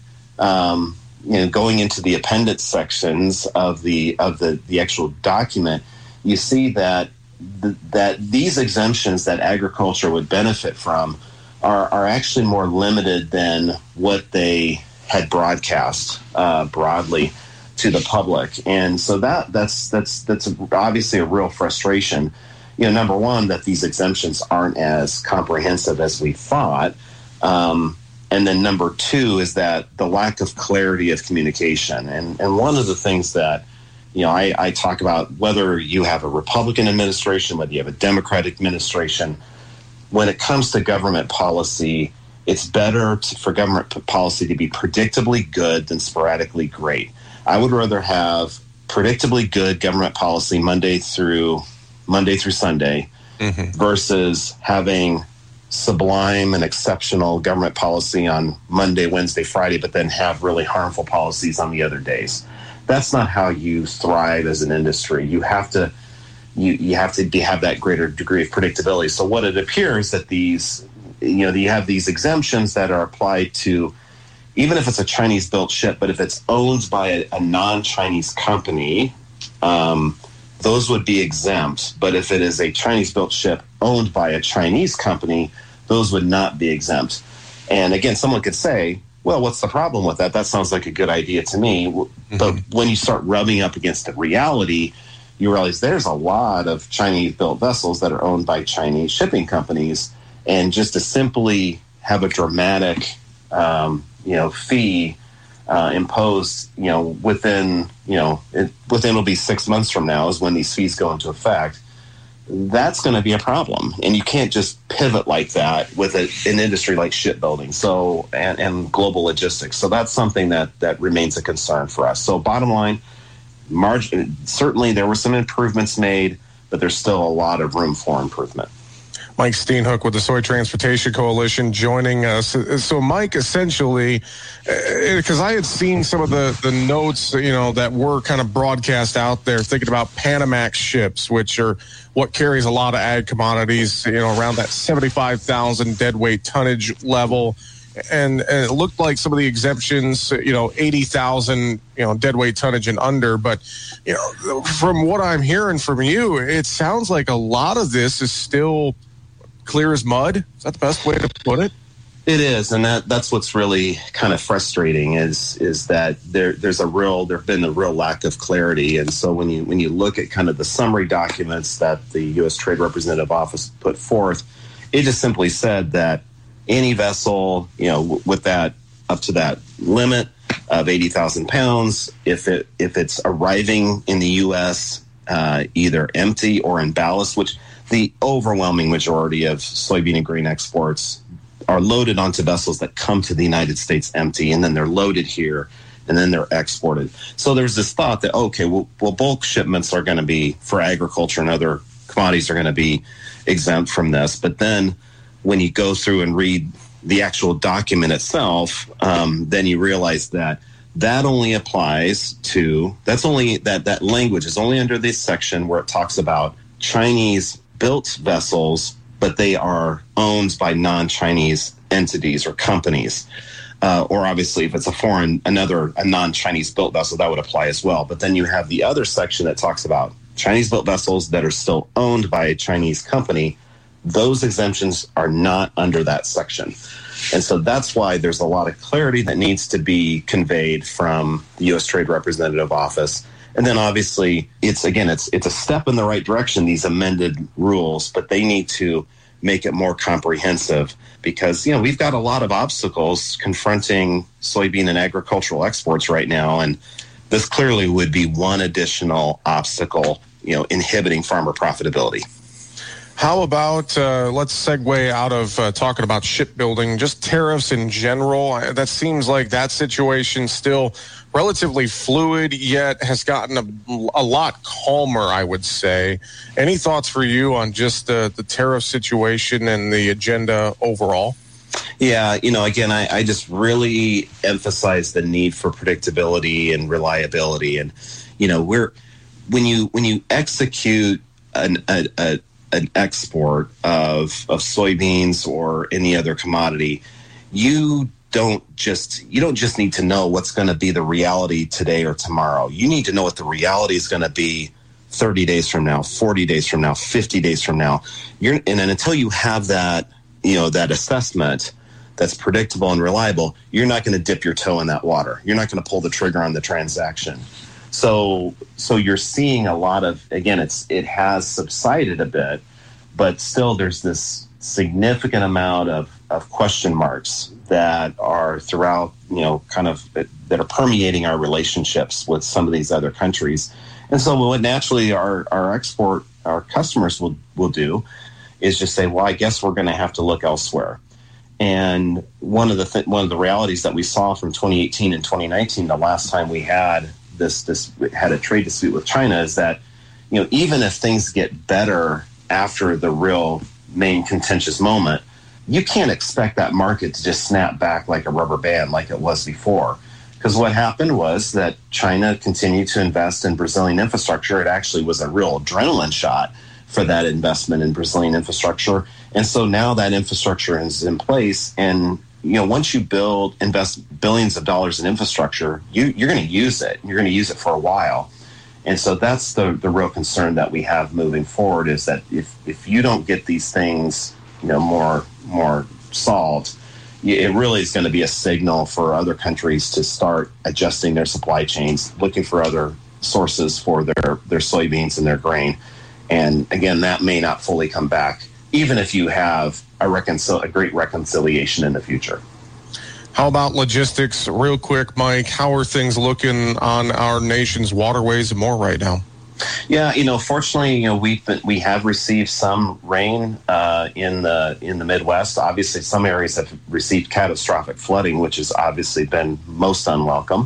going into the appendix sections of the actual document, you see that these exemptions that agriculture would benefit from are actually more limited than what they had broadcast broadly to the public. And so that's obviously a real frustration. number one, that these exemptions aren't as comprehensive as we thought. And then number two is that the lack of clarity of communication. And one of the things that, I talk about, whether you have a Republican administration, whether you have a Democratic administration, when it comes to government policy, it's better for government policy to be predictably good than sporadically great. I would rather have predictably good government policy Monday through Sunday versus having sublime and exceptional government policy on Monday, Wednesday, Friday, but then have really harmful policies on the other days. That's not how you thrive as an industry. You have to have that greater degree of predictability. So what it appears that these, you have these exemptions that are applied to, even if it's a Chinese-built ship, but if it's owned by a non-Chinese company, those would be exempt. But if it is a Chinese-built ship owned by a Chinese company, those would not be exempt. And again, someone could say, well, what's the problem with that? That sounds like a good idea to me. But when you start rubbing up against the reality, you realize there's a lot of Chinese-built vessels that are owned by Chinese shipping companies. And just to simply have a dramatic, fee imposed, within it'll be 6 months from now is when these fees go into effect. That's going to be a problem, and you can't just pivot like that with an industry like shipbuilding. So and global logistics. So that's something that remains a concern for us. So bottom line, certainly there were some improvements made, but there's still a lot of room for improvement. Mike Steenhoek with the Soy Transportation Coalition joining us. So, Mike, essentially, because I had seen some of the notes, that were kind of broadcast out there, thinking about Panamax ships, which are what carries a lot of ag commodities, around that 75,000 deadweight tonnage level. And it looked like some of the exemptions, 80,000, deadweight tonnage and under. But, from what I'm hearing from you, it sounds like a lot of this is still clear as mud. Is that the best way to put it? It is, and that's what's really kind of frustrating is that there's been a real lack of clarity. And so when you look at kind of the summary documents that the U.S. Trade Representative Office put forth, it just simply said that any vessel, with that up to that limit of 80,000 pounds, if it's arriving in the U.S. Either empty or in ballast, which the overwhelming majority of soybean and grain exports are loaded onto vessels that come to the United States empty, and then they're loaded here, and then they're exported. So there's this thought that, okay, well bulk shipments are going to be, for agriculture and other commodities, are going to be exempt from this. But then when you go through and read the actual document itself, then you realize that only applies to, that language is only under this section where it talks about Chinese-built vessels, but they are owned by non-Chinese entities or companies. Or obviously, if it's a non-Chinese built vessel, that would apply as well. But then you have the other section that talks about Chinese built vessels that are still owned by a Chinese company. Those exemptions are not under that section. And so that's why there's a lot of clarity that needs to be conveyed from the U.S. Trade Representative Office. And then obviously, it's a step in the right direction, these amended rules, but they need to make it more comprehensive because, we've got a lot of obstacles confronting soybean and agricultural exports right now. And this clearly would be one additional obstacle, inhibiting farmer profitability. How about, let's segue out of talking about shipbuilding, just tariffs in general. That seems like that situation still relatively fluid, yet has gotten a lot calmer, I would say. Any thoughts for you on just the tariff situation and the agenda overall? Yeah, again, I just really emphasize the need for predictability and reliability. And, when you execute an export of soybeans or any other commodity, you don't just need to know what's going to be the reality today or tomorrow. You need to know what the reality is going to be 30 days from now, 40 days from now, 50 days from now. And then until you have that, that assessment that's predictable and reliable, you're not going to dip your toe in that water. You're not going to pull the trigger on the transaction. So you're seeing a lot of, again, it has subsided a bit, but still there's this significant amount of question marks that are throughout, kind of that are permeating our relationships with some of these other countries. And so what naturally our customers will do is just say, well, I guess we're going to have to look elsewhere. And one of the realities that we saw from 2018 and 2019, the last time we had had a trade dispute with China, is that, even if things get better after the real main contentious moment, you can't expect that market to just snap back like a rubber band like it was before. Because what happened was that China continued to invest in Brazilian infrastructure. It actually was a real adrenaline shot for that investment in Brazilian infrastructure. And so now that infrastructure is in place, and once you invest billions of dollars in infrastructure, you're going to use it. You're going to use it for a while. And so that's the real concern that we have moving forward, is that if you don't get these things more solved, it really is going to be a signal for other countries to start adjusting their supply chains, looking for other sources for their soybeans and their grain. And again, that may not fully come back, even if you have a great reconciliation in the future. How about logistics? Real quick, Mike, how are things looking on our nation's waterways and more right now? Yeah, fortunately, we have received some rain in the Midwest. Obviously, some areas have received catastrophic flooding, which has obviously been most unwelcome.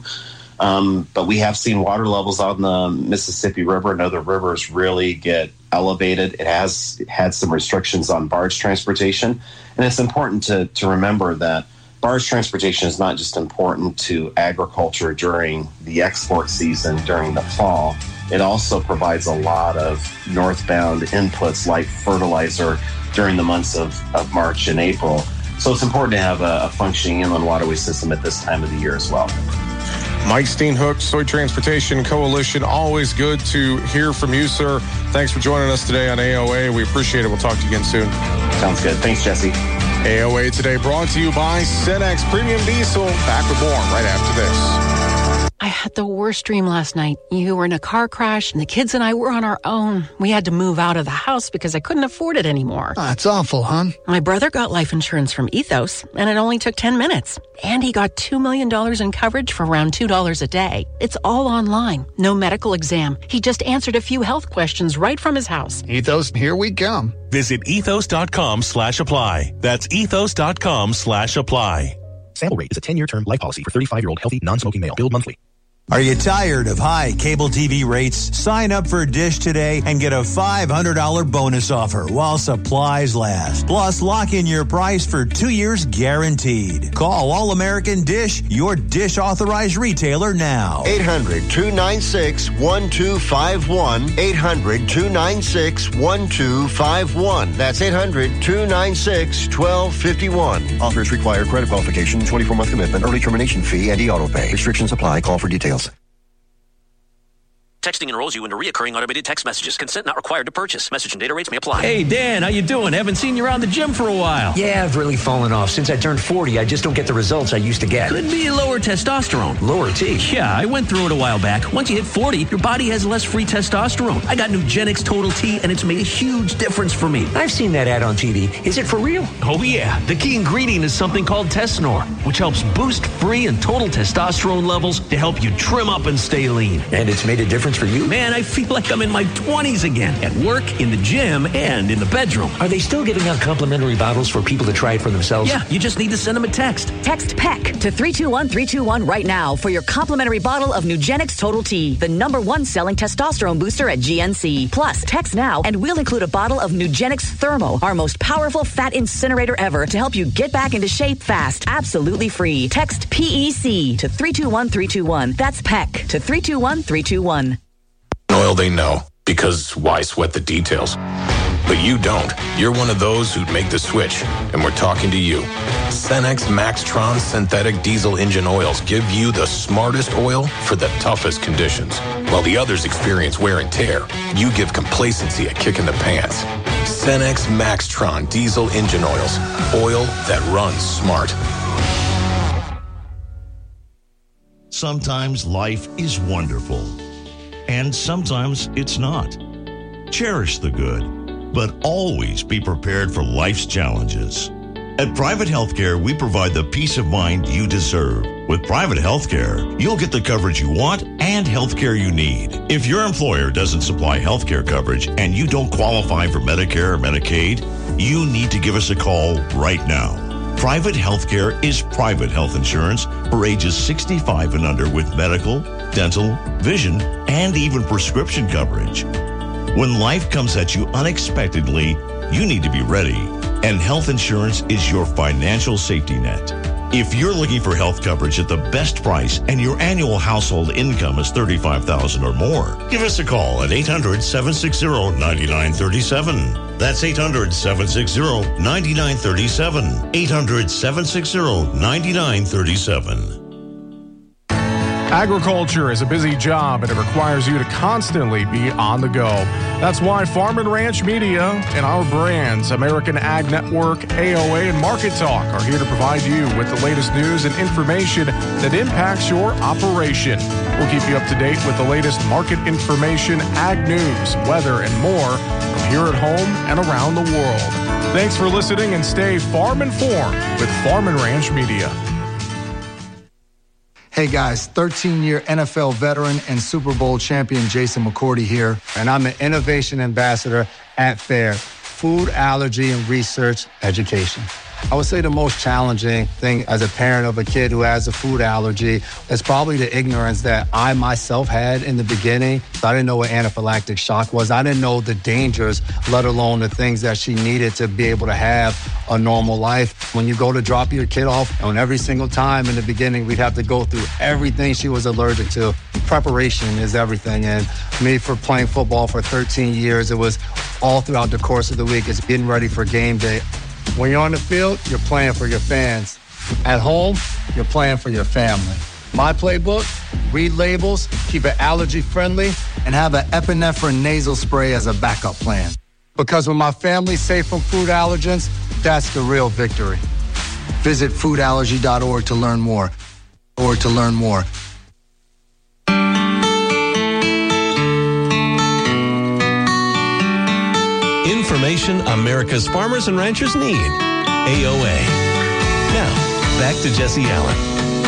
But we have seen water levels on the Mississippi River and other rivers really get elevated. It has had some restrictions on barge transportation. And it's important to remember that barge transportation is not just important to agriculture during the export season during the fall. It also provides a lot of northbound inputs like fertilizer during the months of March and April. So it's important to have a functioning inland waterway system at this time of the year as well. Mike Steenhoek, Soy Transportation Coalition. Always good to hear from you, sir. Thanks for joining us today on AOA. We appreciate it. We'll talk to you again soon. Sounds good. Thanks, Jesse. AOA Today brought to you by Cenex Premium Diesel. Back with more right after this. I had the worst dream last night. You were in a car crash, and the kids and I were on our own. We had to move out of the house because I couldn't afford it anymore. That's awful, hon. My brother got life insurance from Ethos, and it only took 10 minutes. And he got $2 million in coverage for around $2 a day. It's all online. No medical exam. He just answered a few health questions right from his house. Ethos, here we come. Visit ethos.com/apply. That's ethos.com/apply. Sample rate is a 10-year term life policy for 35-year-old healthy, non-smoking male. Billed monthly. Are you tired of high cable TV rates? Sign up for Dish today and get a $500 bonus offer while supplies last. Plus, lock in your price for 2 years guaranteed. Call All American Dish, your Dish authorized retailer now. 800-296-1251. 800-296-1251. That's 800-296-1251. Offers require credit qualification, 24-month commitment, early termination fee, and e-auto pay. Restrictions apply. Call for details. Texting enrolls you into recurring automated text messages. Consent not required to purchase. Message and data rates may apply. Hey, Dan, how you doing? Haven't seen you around the gym for a while. Yeah, I've really fallen off. Since I turned 40, I just don't get the results I used to get. Could be lower testosterone. Lower T? Yeah, I went through it a while back. Once you hit 40, your body has less free testosterone. I got Nugenix Total T, and it's made a huge difference for me. I've seen that ad on TV. Is it for real? Oh, yeah. The key ingredient is something called Tesnor, which helps boost free and total testosterone levels to help you trim up and stay lean. And it's made a difference for you? Man, I feel like I'm in my 20s again, at work, in the gym, and in the bedroom. Are they still giving out complimentary bottles for people to try it for themselves? Yeah, you just need to send them a text. Text PEC to 321-321 right now for your complimentary bottle of Nugenix Total T, the #1 selling testosterone booster at GNC. Plus, text now and we'll include a bottle of Nugenix Thermo, our most powerful fat incinerator ever, to help you get back into shape fast, absolutely free. Text PEC to 321-321. That's PEC to 321-321. Oil they know, because why sweat the details? But you don't. You're one of those who'd make the switch, and we're talking to you. Cenex Maxtron synthetic diesel engine oils give you the smartest oil for the toughest conditions. While the others experience wear and tear, you give complacency a kick in the pants. Cenex Maxtron diesel engine oils. Oil that runs smart. Sometimes life is wonderful. and sometimes it's not. Cherish the good, but always be prepared for life's challenges. At Private Healthcare, we provide the peace of mind you deserve. With Private Healthcare, you'll get the coverage you want and healthcare you need. If your employer doesn't supply healthcare coverage and you don't qualify for Medicare or Medicaid, you need to give us a call right now. Private Healthcare is private health insurance for ages 65 and under with medical, dental, vision, and even prescription coverage. When life comes at you unexpectedly, you need to be ready. And health insurance is your financial safety net. If you're looking for health coverage at the best price and your annual household income is $35,000 or more, give us a call at 800-760-9937. That's 800-760-9937. 800-760-9937. Agriculture is a busy job, and it requires you to constantly be on the go. That's why Farm and Ranch Media and our brands, American Ag Network, AOA, and Market Talk, are here to provide you with the latest news and information that impacts your operation. We'll keep you up to date with the latest market information, ag news, weather, and more from here at home and around the world. Thanks for listening, and stay farm informed with Farm and Ranch Media. Hey guys, 13-year NFL veteran and Super Bowl champion Jason McCourty here, and I'm an innovation ambassador at FAIR, Food Allergy and Research Education. I would say the most challenging thing as a parent of a kid who has a food allergy is probably the ignorance that I myself had in the beginning. I didn't know what anaphylactic shock was. I didn't know the dangers, let alone the things that she needed to be able to have a normal life. When you go to drop your kid off, and every single time in the beginning, we'd have to go through everything she was allergic to. Preparation is everything. And me, for playing football for 13 years, it was all throughout the course of the week. It's getting ready for game day. When you're on the field, you're playing for your fans. At home, you're playing for your family. My playbook, read labels, keep it allergy friendly, and have an epinephrine nasal spray as a backup plan. Because when my family's safe from food allergens, that's the real victory. Visit foodallergy.org to learn more. Information America's farmers and ranchers need. AOA. Now, back to Jesse Allen.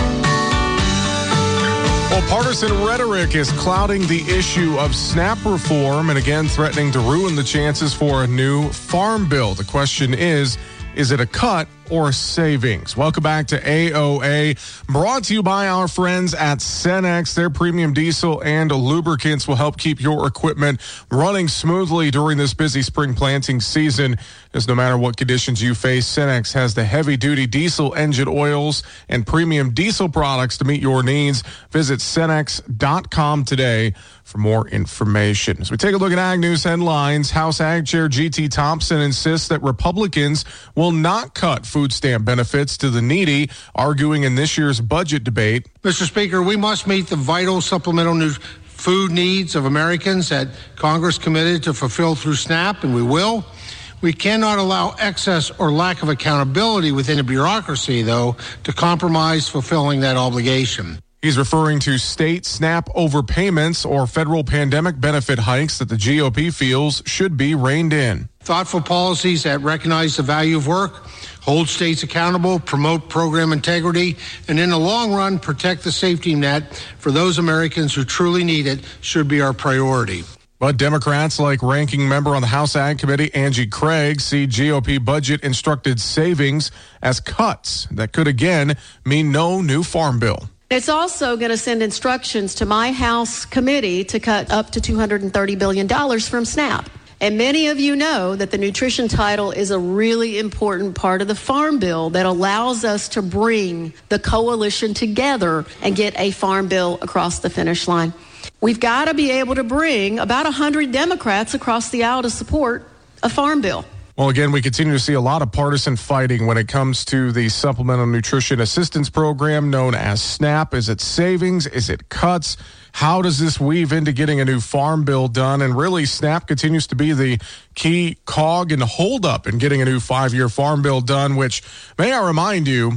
Well, partisan rhetoric is clouding the issue of SNAP reform and again threatening to ruin the chances for a new farm bill. The question is it a cut or savings? Welcome back to AOA, brought to you by our friends at Cenex. Their premium diesel and lubricants will help keep your equipment running smoothly during this busy spring planting season. As no matter what conditions you face, Cenex has the heavy-duty diesel engine oils and premium diesel products to meet your needs. Visit Cenex.com today for more information. As we take a look at Ag News headlines, House Ag Chair G.T. Thompson insists that Republicans will not cut food stamp benefits to the needy, arguing in this year's budget debate. Mr. Speaker, we must meet the vital supplemental food needs of Americans that Congress committed to fulfill through SNAP, and we will. We cannot allow excess or lack of accountability within a bureaucracy, though, to compromise fulfilling that obligation. He's referring to state SNAP overpayments or federal pandemic benefit hikes that the GOP feels should be reined in. Thoughtful policies that recognize the value of work, hold states accountable, promote program integrity, and in the long run, protect the safety net for those Americans who truly need it should be our priority. But Democrats like Ranking Member on the House Ag Committee, Angie Craig, see GOP budget instructed savings as cuts that could again mean no new farm bill. It's also going to send instructions to my House committee to cut up to $230 billion from SNAP. And many of you know that the nutrition title is a really important part of the farm bill that allows us to bring the coalition together and get a farm bill across the finish line. We've got to be able to bring about 100 Democrats across the aisle to support a farm bill. Well, again, we continue to see a lot of partisan fighting when it comes to the Supplemental Nutrition Assistance Program known as SNAP. Is it savings? Is it cuts? How does this weave into getting a new farm bill done? And really, SNAP continues to be the key cog and holdup in getting a new 5-year farm bill done, which, may I remind you,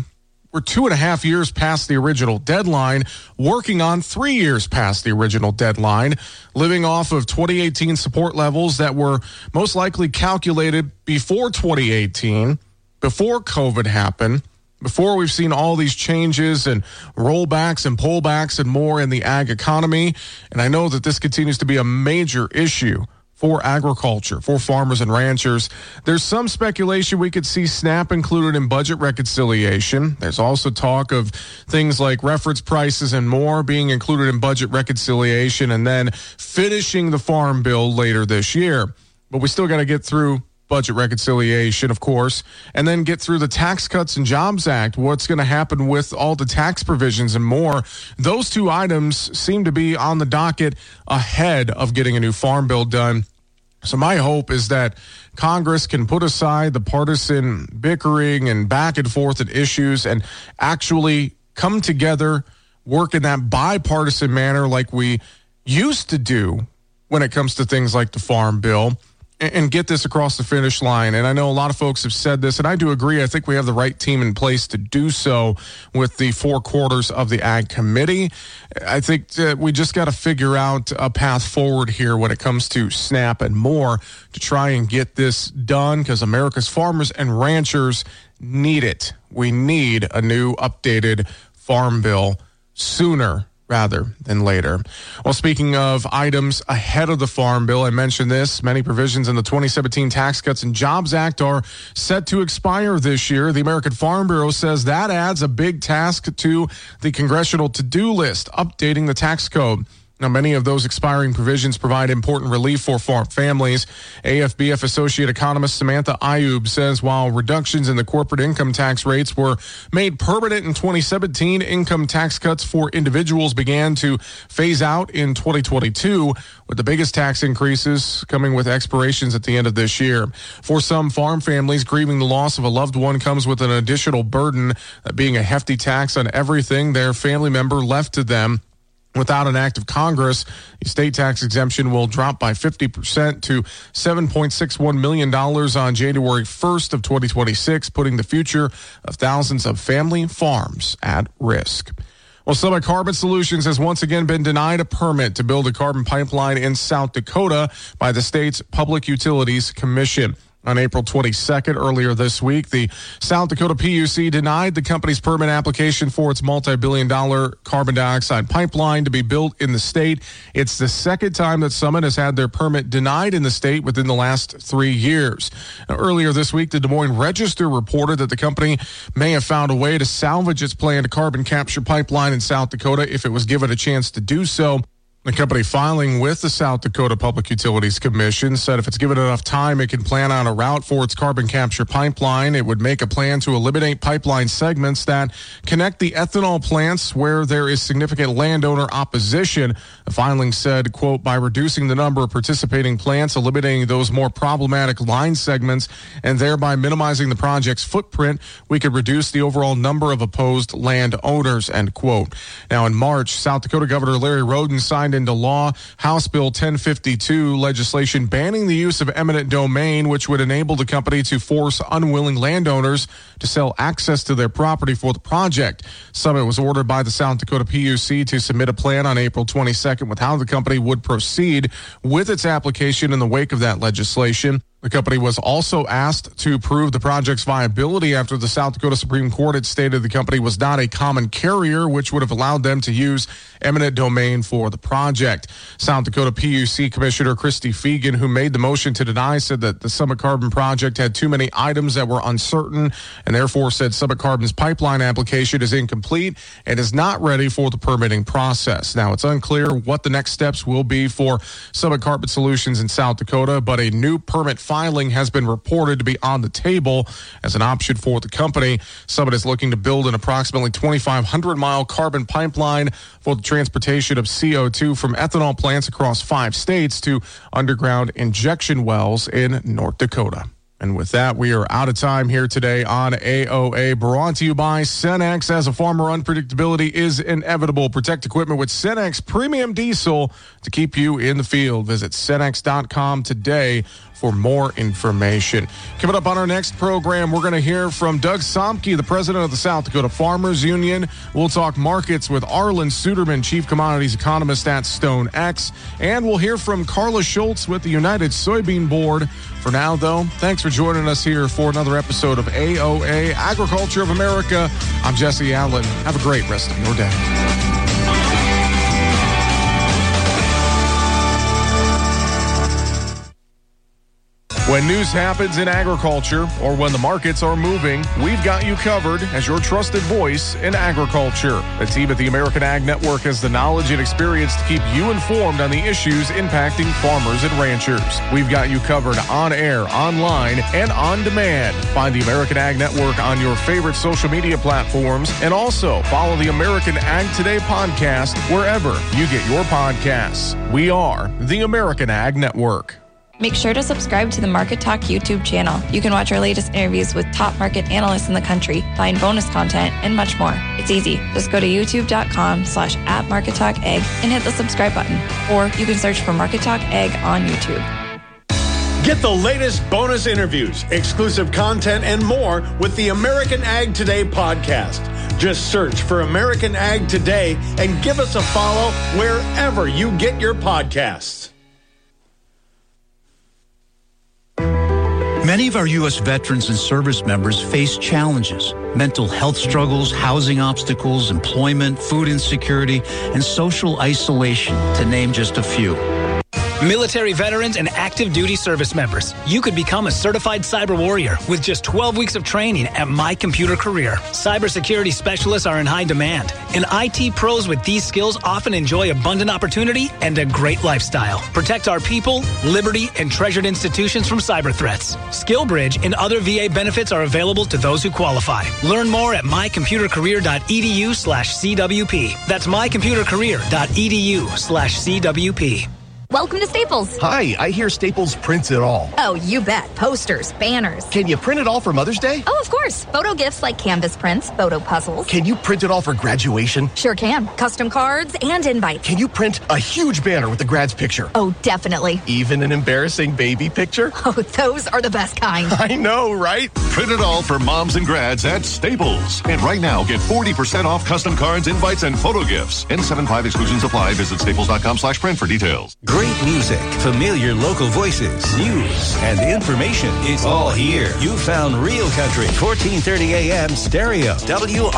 we're 2.5 years past the original deadline, working on 3 years past the original deadline, living off of 2018 support levels that were most likely calculated before 2018, before COVID happened, before we've seen all these changes and rollbacks and pullbacks and more in the ag economy. And I know that this continues to be a major issue for agriculture, for farmers and ranchers. There's some speculation we could see SNAP included in budget reconciliation. There's also talk of things like reference prices and more being included in budget reconciliation and then finishing the farm bill later this year. But we still got to get through budget reconciliation, of course, and then get through the Tax Cuts and Jobs Act, what's going to happen with all the tax provisions and more. Those two items seem to be on the docket ahead of getting a new farm bill done. So my hope is that Congress can put aside the partisan bickering and back and forth at issues and actually come together, work in that bipartisan manner like we used to do when it comes to things like the farm bill, and get this across the finish line. And I know a lot of folks have said this, and I do agree. I think we have the right team in place to do so with the 4 quarters of the Ag Committee. I think that we just got to figure out a path forward here when it comes to SNAP and more to try and get this done, because America's farmers and ranchers need it. We need a new updated farm bill sooner rather than later. Well, speaking of items ahead of the farm bill, I mentioned this. Many provisions in the 2017 Tax Cuts and Jobs Act are set to expire this year. The American Farm Bureau says that adds a big task to the congressional to-do list, updating the tax code. Now, many of those expiring provisions provide important relief for farm families. AFBF Associate Economist Samantha Ayub says while reductions in the corporate income tax rates were made permanent in 2017, income tax cuts for individuals began to phase out in 2022, with the biggest tax increases coming with expirations at the end of this year. For some farm families, grieving the loss of a loved one comes with an additional burden, being a hefty tax on everything their family member left to them. Without an act of Congress, the state tax exemption will drop by 50% to $7.61 million on January 1st of 2026, putting the future of thousands of family farms at risk. Well, Summit Carbon Solutions has once again been denied a permit to build a carbon pipeline in South Dakota by the state's Public Utilities Commission. On April 22nd, earlier this week, the South Dakota PUC denied the company's permit application for its multi-billion-dollar carbon dioxide pipeline to be built in the state. It's the second time that Summit has had their permit denied in the state within the last 3 years. Now, earlier this week, the Des Moines Register reported that the company may have found a way to salvage its planned carbon capture pipeline in South Dakota if it was given a chance to do so. The company filing with the South Dakota Public Utilities Commission said if it's given enough time, it can plan on a route for its carbon capture pipeline. It would make a plan to eliminate pipeline segments that connect the ethanol plants where there is significant landowner opposition. The filing said, quote, by reducing the number of participating plants, eliminating those more problematic line segments, and thereby minimizing the project's footprint, we could reduce the overall number of opposed landowners, end quote. Now, in March, South Dakota Governor Larry Roden signed into law House Bill 1052 legislation banning the use of eminent domain, which would enable the company to force unwilling landowners to sell access to their property for the project. Summit was ordered by the South Dakota PUC to submit a plan on April 22nd with how the company would proceed with its application in the wake of that legislation. The company was also asked to prove the project's viability after the South Dakota Supreme Court had stated the company was not a common carrier, which would have allowed them to use eminent domain for the project. South Dakota PUC Commissioner Christy Fegan, who made the motion to deny, said that the Summit Carbon project had too many items that were uncertain and therefore said Summit Carbon's pipeline application is incomplete and is not ready for the permitting process. Now, it's unclear what the next steps will be for Summit Carbon Solutions in South Dakota, but a new permit filing has been reported to be on the table as an option for the company. Summit is looking to build an approximately 2,500-mile carbon pipeline for the transportation of CO2 from ethanol plants across 5 states to underground injection wells in North Dakota. And with that, we are out of time here today on AOA, brought to you by Cenex. As a farmer, unpredictability is inevitable. Protect equipment with Cenex Premium Diesel to keep you in the field. Visit Cenex.com today for more information. Coming up on our next program, we're going to hear from Doug Somke, the president of the South Dakota Farmers Union. We'll talk markets with Arlen Suderman, chief commodities economist at StoneX. And we'll hear from Carla Schultz with the United Soybean Board. For now, though, thanks for joining us here for another episode of AOA, Agriculture of America. I'm Jesse Allen. Have a great rest of your day. When news happens in agriculture or when the markets are moving, we've got you covered as your trusted voice in agriculture. The team at the American Ag Network has the knowledge and experience to keep you informed on the issues impacting farmers and ranchers. We've got you covered on air, online, and on demand. Find the American Ag Network on your favorite social media platforms, and also follow the American Ag Today podcast wherever you get your podcasts. We are the American Ag Network. Make sure to subscribe to the Market Talk YouTube channel. You can watch our latest interviews with top market analysts in the country, find bonus content, and much more. It's easy. Just go to youtube.com/@MarketTalkAg and hit the subscribe button. Or you can search for Market Talk Ag on YouTube. Get the latest bonus interviews, exclusive content, and more with the American Ag Today podcast. Just search for American Ag Today and give us a follow wherever you get your podcasts. Many of our U.S. veterans and service members face challenges: mental health struggles, housing obstacles, employment, food insecurity, and social isolation, to name just a few. Military veterans and active duty service members, you could become a certified cyber warrior with just 12 weeks of training at My Computer Career. Cybersecurity specialists are in high demand, and IT pros with these skills often enjoy abundant opportunity and a great lifestyle. Protect our people, liberty, and treasured institutions from cyber threats. SkillBridge and other VA benefits are available to those who qualify. Learn more at mycomputercareer.edu/CWP. That's mycomputercareer.edu/CWP. Welcome to Staples. Hi, I hear Staples prints it all. Oh, you bet. Posters, banners. Can you print it all for Mother's Day? Oh, of course. Photo gifts like canvas prints, photo puzzles. Can you print it all for graduation? Sure can. Custom cards and invites. Can you print a huge banner with the grad's picture? Oh, definitely. Even an embarrassing baby picture? Oh, those are the best kind. I know, right? Print it all for moms and grads at Staples. And right now, get 40% off custom cards, invites, and photo gifts. N75 exclusions apply. Visit staples.com/print for details. Great music, familiar local voices, news, and information. It's all here. You found Real Country, 1430 AM stereo.